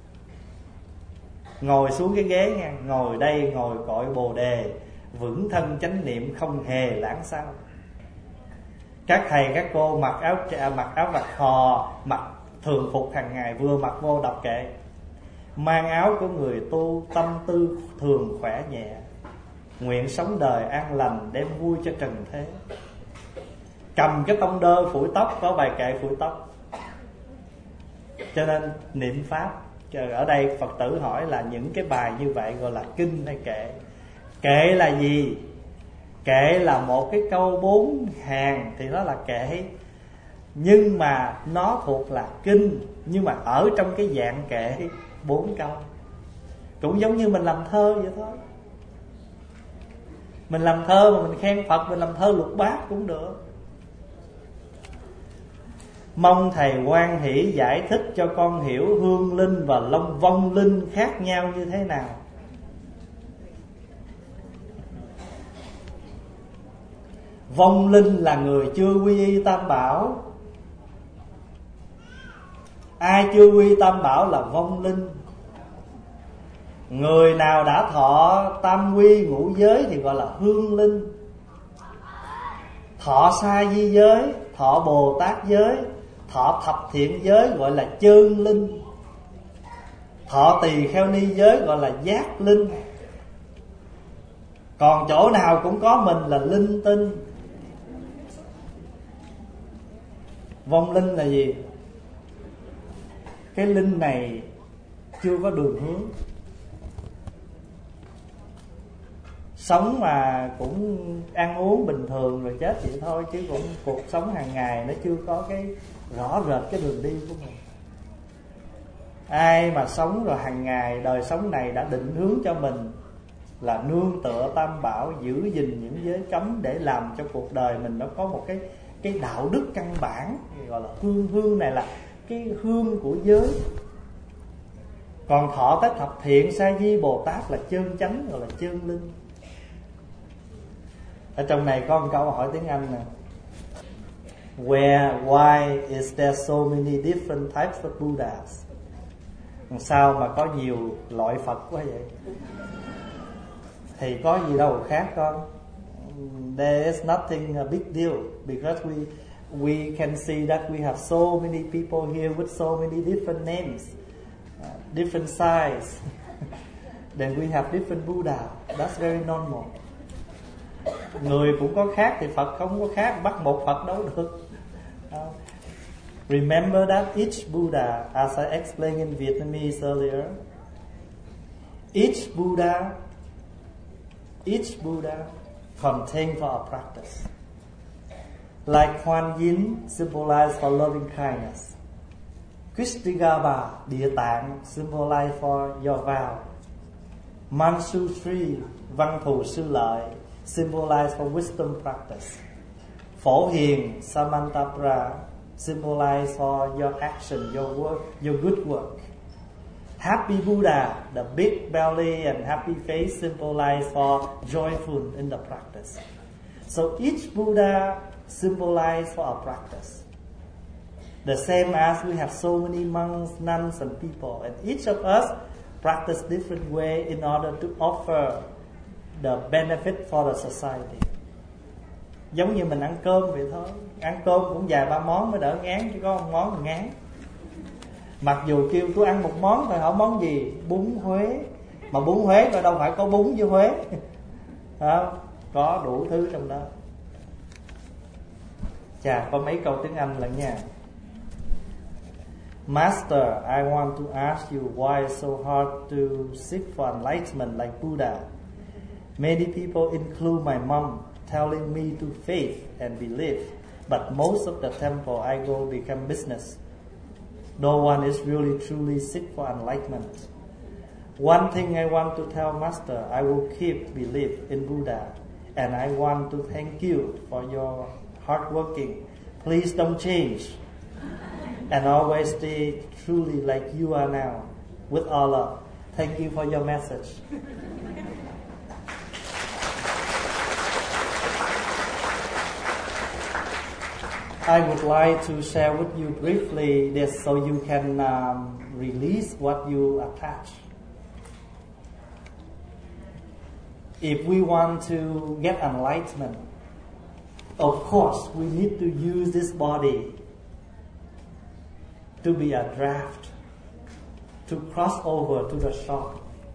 Ngồi xuống cái ghế nha, ngồi đây ngồi cội bồ đề, vững thân chánh niệm không hề lãng sao. Các thầy các cô mặc áo vạt khò, mặc thường phục hàng ngày, vừa mặc vô đọc kệ. Mang áo của người tu, tâm tư thường khỏe nhẹ, nguyện sống đời an lành, đem vui cho trần thế. Cầm cái tông đơ phủi tóc, có bài kệ phủi tóc. Cho nên niệm pháp. Ở đây Phật tử hỏi là những cái bài như vậy gọi là kinh hay kệ? Kệ là gì? Kệ là một cái câu 4 hàng thì nó là kệ, nhưng mà nó thuộc là kinh, nhưng mà ở trong cái dạng kệ 4 câu. Cũng giống như mình làm thơ vậy thôi. Mình làm thơ mà mình khen Phật, mình làm thơ lục bát cũng được. Mong thầy hoan hỷ giải thích cho con hiểu hương linh và vong linh khác nhau như thế nào. Vong linh là người chưa quy y Tam Bảo. Ai chưa quy Tam Bảo là vong linh. Người nào đã thọ tam quy ngũ giới thì gọi là hương linh. Thọ sa di giới, thọ Bồ Tát giới, thọ thập thiện giới gọi là chơn linh. Thọ tỳ kheo ni giới gọi là giác linh. Còn chỗ nào cũng có mình là linh tinh. Vong linh là gì? Cái linh này chưa có đường hướng. Sống mà cũng ăn uống bình thường rồi chết vậy thôi, chứ cũng cuộc sống hàng ngày nó chưa có cái rõ rệt cái đường đi của mình. Ai mà sống rồi hàng ngày đời sống này đã định hướng cho mình là nương tựa Tam Bảo, giữ gìn những giới cấm để làm cho cuộc đời mình nó có một cái đạo đức căn bản, gọi là hương. Hương này là cái hương của giới. Còn thọ tới thập thiện sa di Bồ Tát là chân chánh, gọi là chân linh. Ở trong này có một câu hỏi tiếng Anh nè. Why is there so many different types of Buddhas? Sao mà có nhiều loại Phật quá vậy? Thì có gì đâu khác con. There is nothing a big deal, because we can see that we have so many people here with so many different names, different size. Then we have different Buddha. That's very normal. Người cũng có khác thì Phật không có khác, bắt một Phật đâu được. Remember that each Buddha, as I explained in Vietnamese earlier, each Buddha contains for our practice. Like Kuan Yin symbolized for loving kindness, Kustigaba, Địa Tạng, symbolized for your vow, Mansutree, Văn Thù Sư Lợi, symbolized for wisdom practice, Phổ Hiền, Samantapra, symbolized for your action, your work, your good work. Happy Buddha, the big belly and happy face, symbolized for joyful in the practice. So each Buddha symbolized for our practice. The same as we have so many monks, nuns and people, and each of us practice different way in order to offer the benefit for the society. Giống như mình ăn cơm vậy thôi. Ăn cơm cũng vài ba món mới đỡ ngán, chứ có một món là ngán. Mặc dù kêu tôi ăn một món thôi, hỏi món gì? Bún Huế. Mà bún Huế rồi đâu phải có bún với Huế. Có đủ thứ trong đó. Chà, có mấy câu tiếng Anh lận nha. Master, I want to ask you why it's so hard to seek for enlightenment like Buddha. Many people, include my mom, telling me to faith and believe, but most of the temple I go become business. No one is really truly seek for enlightenment. One thing I want to tell Master, I will keep belief in Buddha, and I want to thank you for your hard working. Please don't change, and always stay truly like you are now, with all love. Thank you for your message. I would like to share with you briefly this so you can release what you attach. If we want to get enlightenment, of course we need to use this body to be a draft, to cross over to the shop.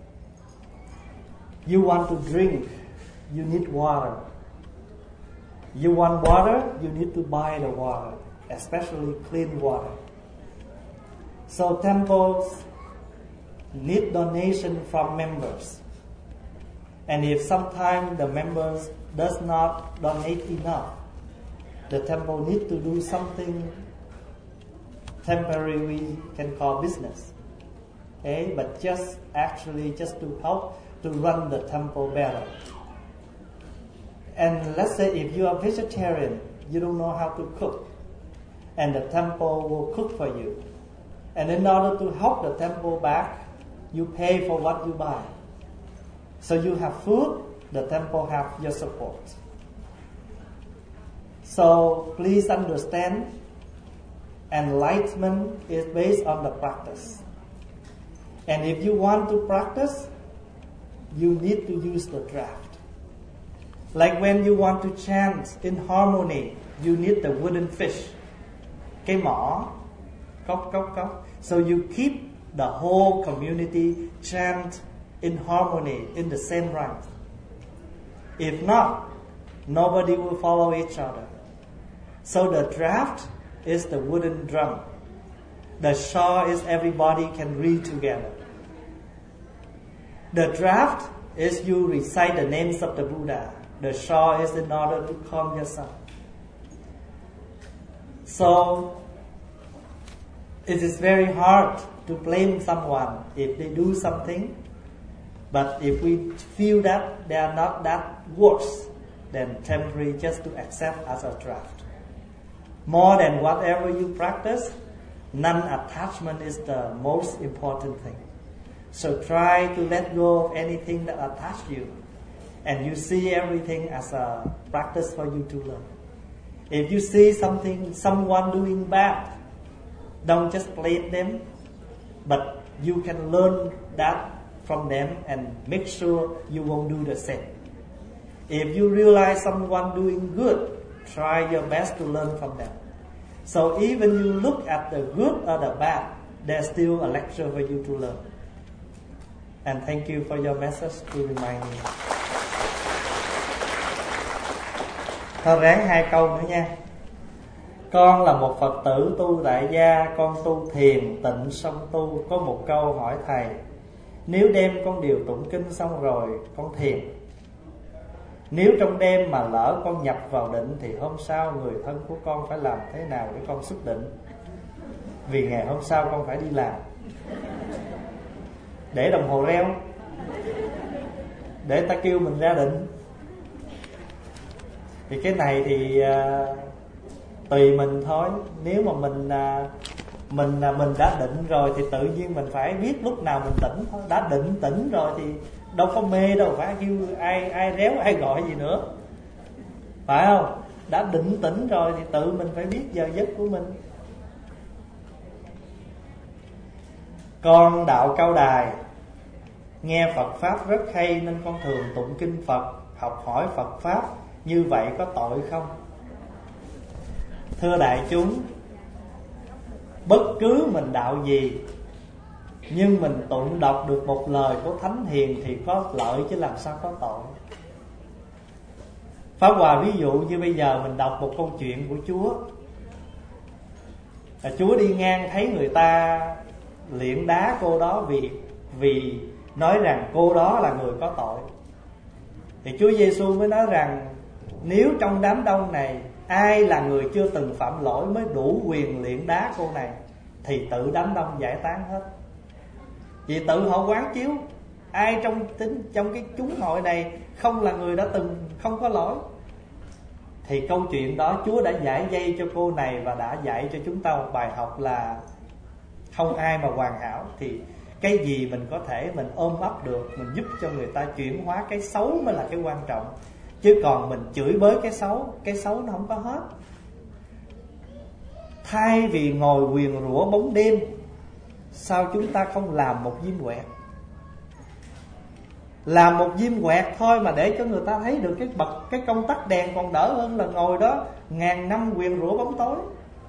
You want to drink, you need water. You want water, you need to buy the water, especially clean water. So temples need donation from members. And if sometimes the members does not donate enough, the temple need to do something temporary we can call business. Okay, but just to help to run the temple better. And let's say if you are vegetarian, you don't know how to cook. and the temple will cook for you. And in order to help the temple back, you pay for what you buy. So you have food, the temple have your support. So please understand, enlightenment is based on the practice. And if you want to practice, you need to use the draft. Like when you want to chant in harmony, you need the wooden fish. Cái mỏ, cốc, cốc, cốc. So you keep the whole community chant in harmony, in the same rhyme. If not, nobody will follow each other. So the draft is the wooden drum. The shaw is everybody can read together. The draft is you recite the names of the Buddha. The shaw is in order to calm yourself. So it is very hard to blame someone if they do something. But if we feel that they are not that worse, then temporary just to accept as a draft. More than whatever you practice, non-attachment is the most important thing. So try to let go of anything that attached you, and you see everything as a practice for you to learn. If you see someone doing bad, don't just blame them, but you can learn that from them and make sure you won't do the same. If you realize someone doing good, try your best to learn from them. So even you look at the good or the bad, there's still a lecture for you to learn. And thank you for your message to remind me. Thôi ráng 2 câu nữa nha. Con là một Phật tử tu tại gia, con tu thiền tịnh xong tu. Có một câu hỏi thầy: nếu đêm con điều tụng kinh xong rồi con thiền, nếu trong đêm mà lỡ con nhập vào định thì hôm sau người thân của con phải làm thế nào để con xuất định? Vì ngày hôm sau con phải đi làm. Để đồng hồ reo, để ta kêu mình ra định. Thì cái này thì tùy mình thôi. Nếu mà mình đã định rồi thì tự nhiên mình phải biết lúc nào mình tỉnh thôi. Đã tỉnh rồi thì đâu có mê đâu phải kêu ai réo ai gọi gì nữa, phải không? Đã tỉnh rồi thì tự mình phải biết giờ giấc của mình. Con đạo Cao Đài nghe Phật pháp rất hay nên con thường tụng kinh Phật, học hỏi Phật pháp. Như vậy có tội không? Thưa đại chúng, bất cứ mình đạo gì, nhưng mình tụng đọc được một lời của Thánh Hiền thì có lợi chứ làm sao có tội. Pháp Hòa ví dụ như bây giờ mình đọc một câu chuyện của Chúa. Chúa đi ngang thấy người ta liệng đá cô đó vì nói rằng cô đó là người có tội. Thì Chúa Giêsu mới nói rằng nếu trong đám đông này ai là người chưa từng phạm lỗi mới đủ quyền liệng đá cô này thì tự đám đông giải tán hết. Vì tự họ quán chiếu ai trong cái chúng hội này không là người đã từng không có lỗi. Thì câu chuyện đó Chúa đã giải dây cho cô này và đã dạy cho chúng ta một bài học là không ai mà hoàn hảo. Thì cái gì mình có thể mình ôm ấp được, mình giúp cho người ta chuyển hóa cái xấu mới là cái quan trọng. Chứ còn mình chửi bới cái xấu nó không có hết. Thay vì ngồi nguyền rủa bóng đêm, sao chúng ta không làm một diêm quẹt? Làm một diêm quẹt thôi mà để cho người ta thấy được cái công tắc đèn còn đỡ hơn là ngồi đó ngàn năm nguyền rủa bóng tối.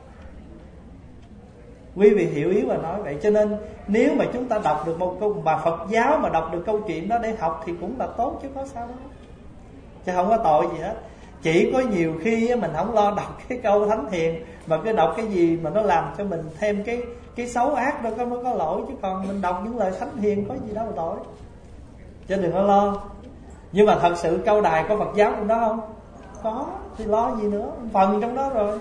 Quý vị hiểu ý và nói vậy. Cho nên nếu mà chúng ta đọc được một câu mà Phật giáo mà đọc được câu chuyện đó để học thì cũng là tốt chứ có sao đâu, chứ không có tội gì hết. Chỉ có nhiều khi mình không lo đọc cái câu Thánh Hiền mà cứ đọc cái gì mà nó làm cho mình thêm cái xấu ác đâu nó có lỗi. Chứ còn mình đọc những lời Thánh Hiền có gì đâu mà tội, chứ đừng có lo. Nhưng mà thật sự Cao Đài có Phật giáo trong đó không? Có, thì lo gì nữa, phần trong đó rồi.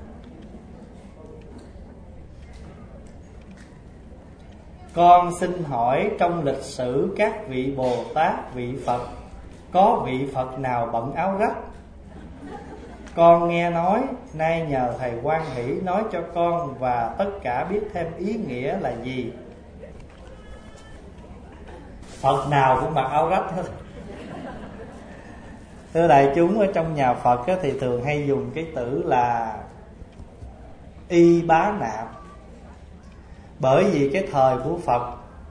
Con xin hỏi trong lịch sử các vị Bồ Tát, vị Phật, có vị Phật nào bận áo rách? Con nghe nói, nay nhờ thầy Quan Hỷ nói cho con và tất cả biết thêm ý nghĩa là gì. Phật nào cũng mặc áo rách hết. Thưa đại chúng, ở trong nhà Phật thì thường hay dùng cái từ là y bá nạp. Bởi vì cái thời của Phật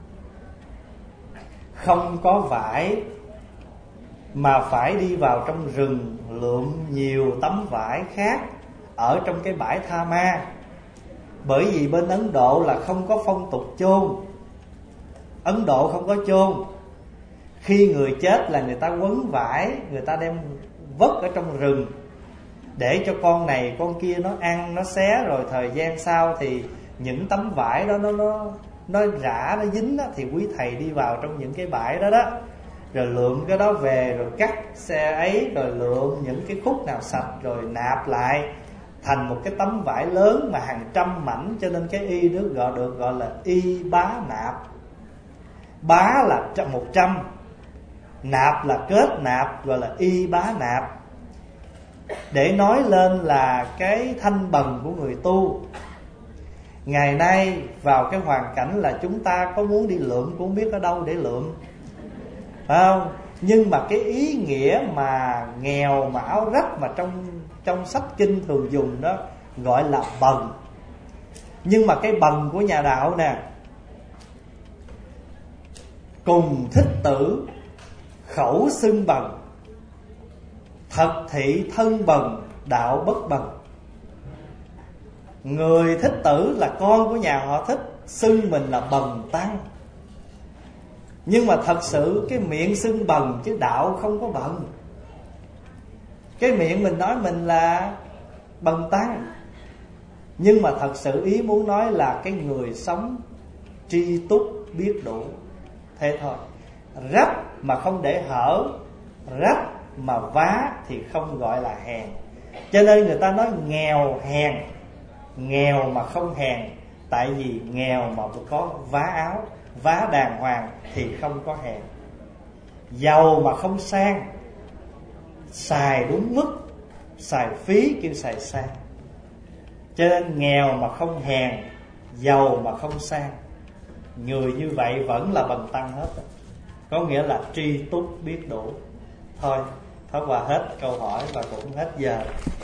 không có vải, mà phải đi vào trong rừng lượm nhiều tấm vải khác ở trong cái bãi Tha Ma. Bởi vì bên Ấn Độ là không có phong tục chôn. Ấn Độ không có chôn. Khi người chết là người ta quấn vải, người ta đem vất ở trong rừng để cho con này con kia nó ăn, nó xé, rồi thời gian sau thì những tấm vải đó nó rã, nó dính đó, thì quý thầy đi vào trong những cái bãi đó đó, rồi lượm cái đó về, rồi cắt xe ấy, rồi lượm những cái khúc nào sạch rồi nạp lại thành một cái tấm vải lớn mà hàng trăm mảnh. Cho nên cái y được gọi là y bá nạp. Bá là 100, nạp là kết nạp, gọi là y bá nạp, để nói lên là cái thanh bần của người tu. Ngày nay vào cái hoàn cảnh là chúng ta có muốn đi lượm cũng không biết ở đâu để lượm, phải không? Nhưng mà cái ý nghĩa mà nghèo mà áo rách mà trong sách kinh thường dùng đó gọi là bần. Nhưng mà cái bần của nhà đạo nè: cùng thích tử, khẩu xưng bần, thật thị thân bần, đạo bất bần. Người Thích Tử là con của nhà họ Thích, xưng mình là bần tăng. Nhưng mà thật sự cái miệng xưng bần chứ đạo không có bần. Cái miệng mình nói mình là bần tăng, nhưng mà thật sự ý muốn nói là cái người sống tri túc biết đủ. Thế thôi. Rách mà không để hở, rách mà vá thì không gọi là hèn. Cho nên người ta nói nghèo hèn. Nghèo mà không hèn, tại vì nghèo mà có vá áo, vá đàng hoàng thì không có hèn. Giàu mà không sang, xài đúng mức, xài phí kêu xài sang. Cho nên nghèo mà không hèn, giàu mà không sang, người như vậy vẫn là bần tăng hết. Có nghĩa là tri túc biết đủ. Thôi, Pháp Hòa hết câu hỏi và cũng hết giờ.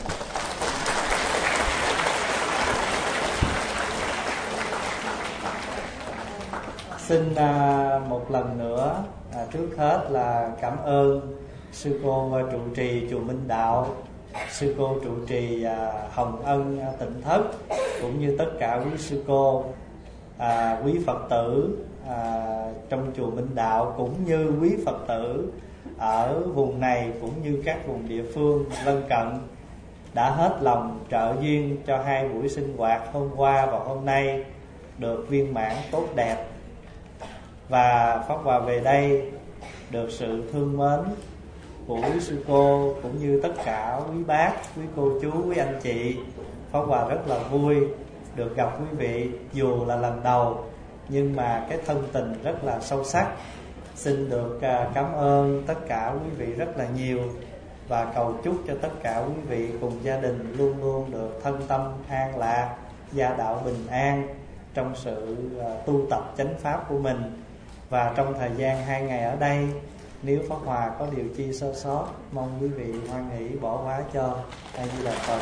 Xin một lần nữa trước hết là cảm ơn sư cô trụ trì chùa Minh Đạo, sư cô trụ trì Hồng Ân Tịnh Thất, cũng như tất cả quý sư cô, quý Phật tử trong chùa Minh Đạo, cũng như quý Phật tử ở vùng này cũng như các vùng địa phương lân cận đã hết lòng trợ duyên cho hai buổi sinh hoạt hôm qua và hôm nay được viên mãn tốt đẹp. Và Pháp Hòa về đây được sự thương mến của quý sư cô cũng như tất cả quý bác, quý cô chú, quý anh chị. Pháp Hòa rất là vui được gặp quý vị, dù là lần đầu nhưng mà cái thân tình rất là sâu sắc. Xin được cảm ơn tất cả quý vị rất là nhiều, và cầu chúc cho tất cả quý vị cùng gia đình luôn luôn được thân tâm an lạc, gia đạo bình an trong sự tu tập chánh pháp của mình. Và trong thời gian 2 ngày ở đây, nếu Pháp Hòa có điều chi sơ sót, mong quý vị hoan hỷ bỏ qua cho. A Di Đà Phật.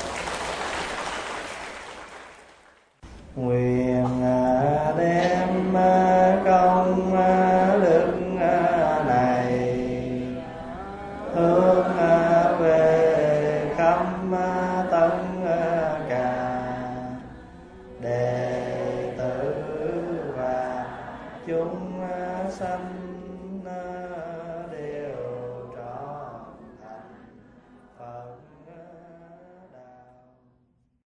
Nguyện đem công đức này hướng về khắp tất cả đệ tử và chúng sanh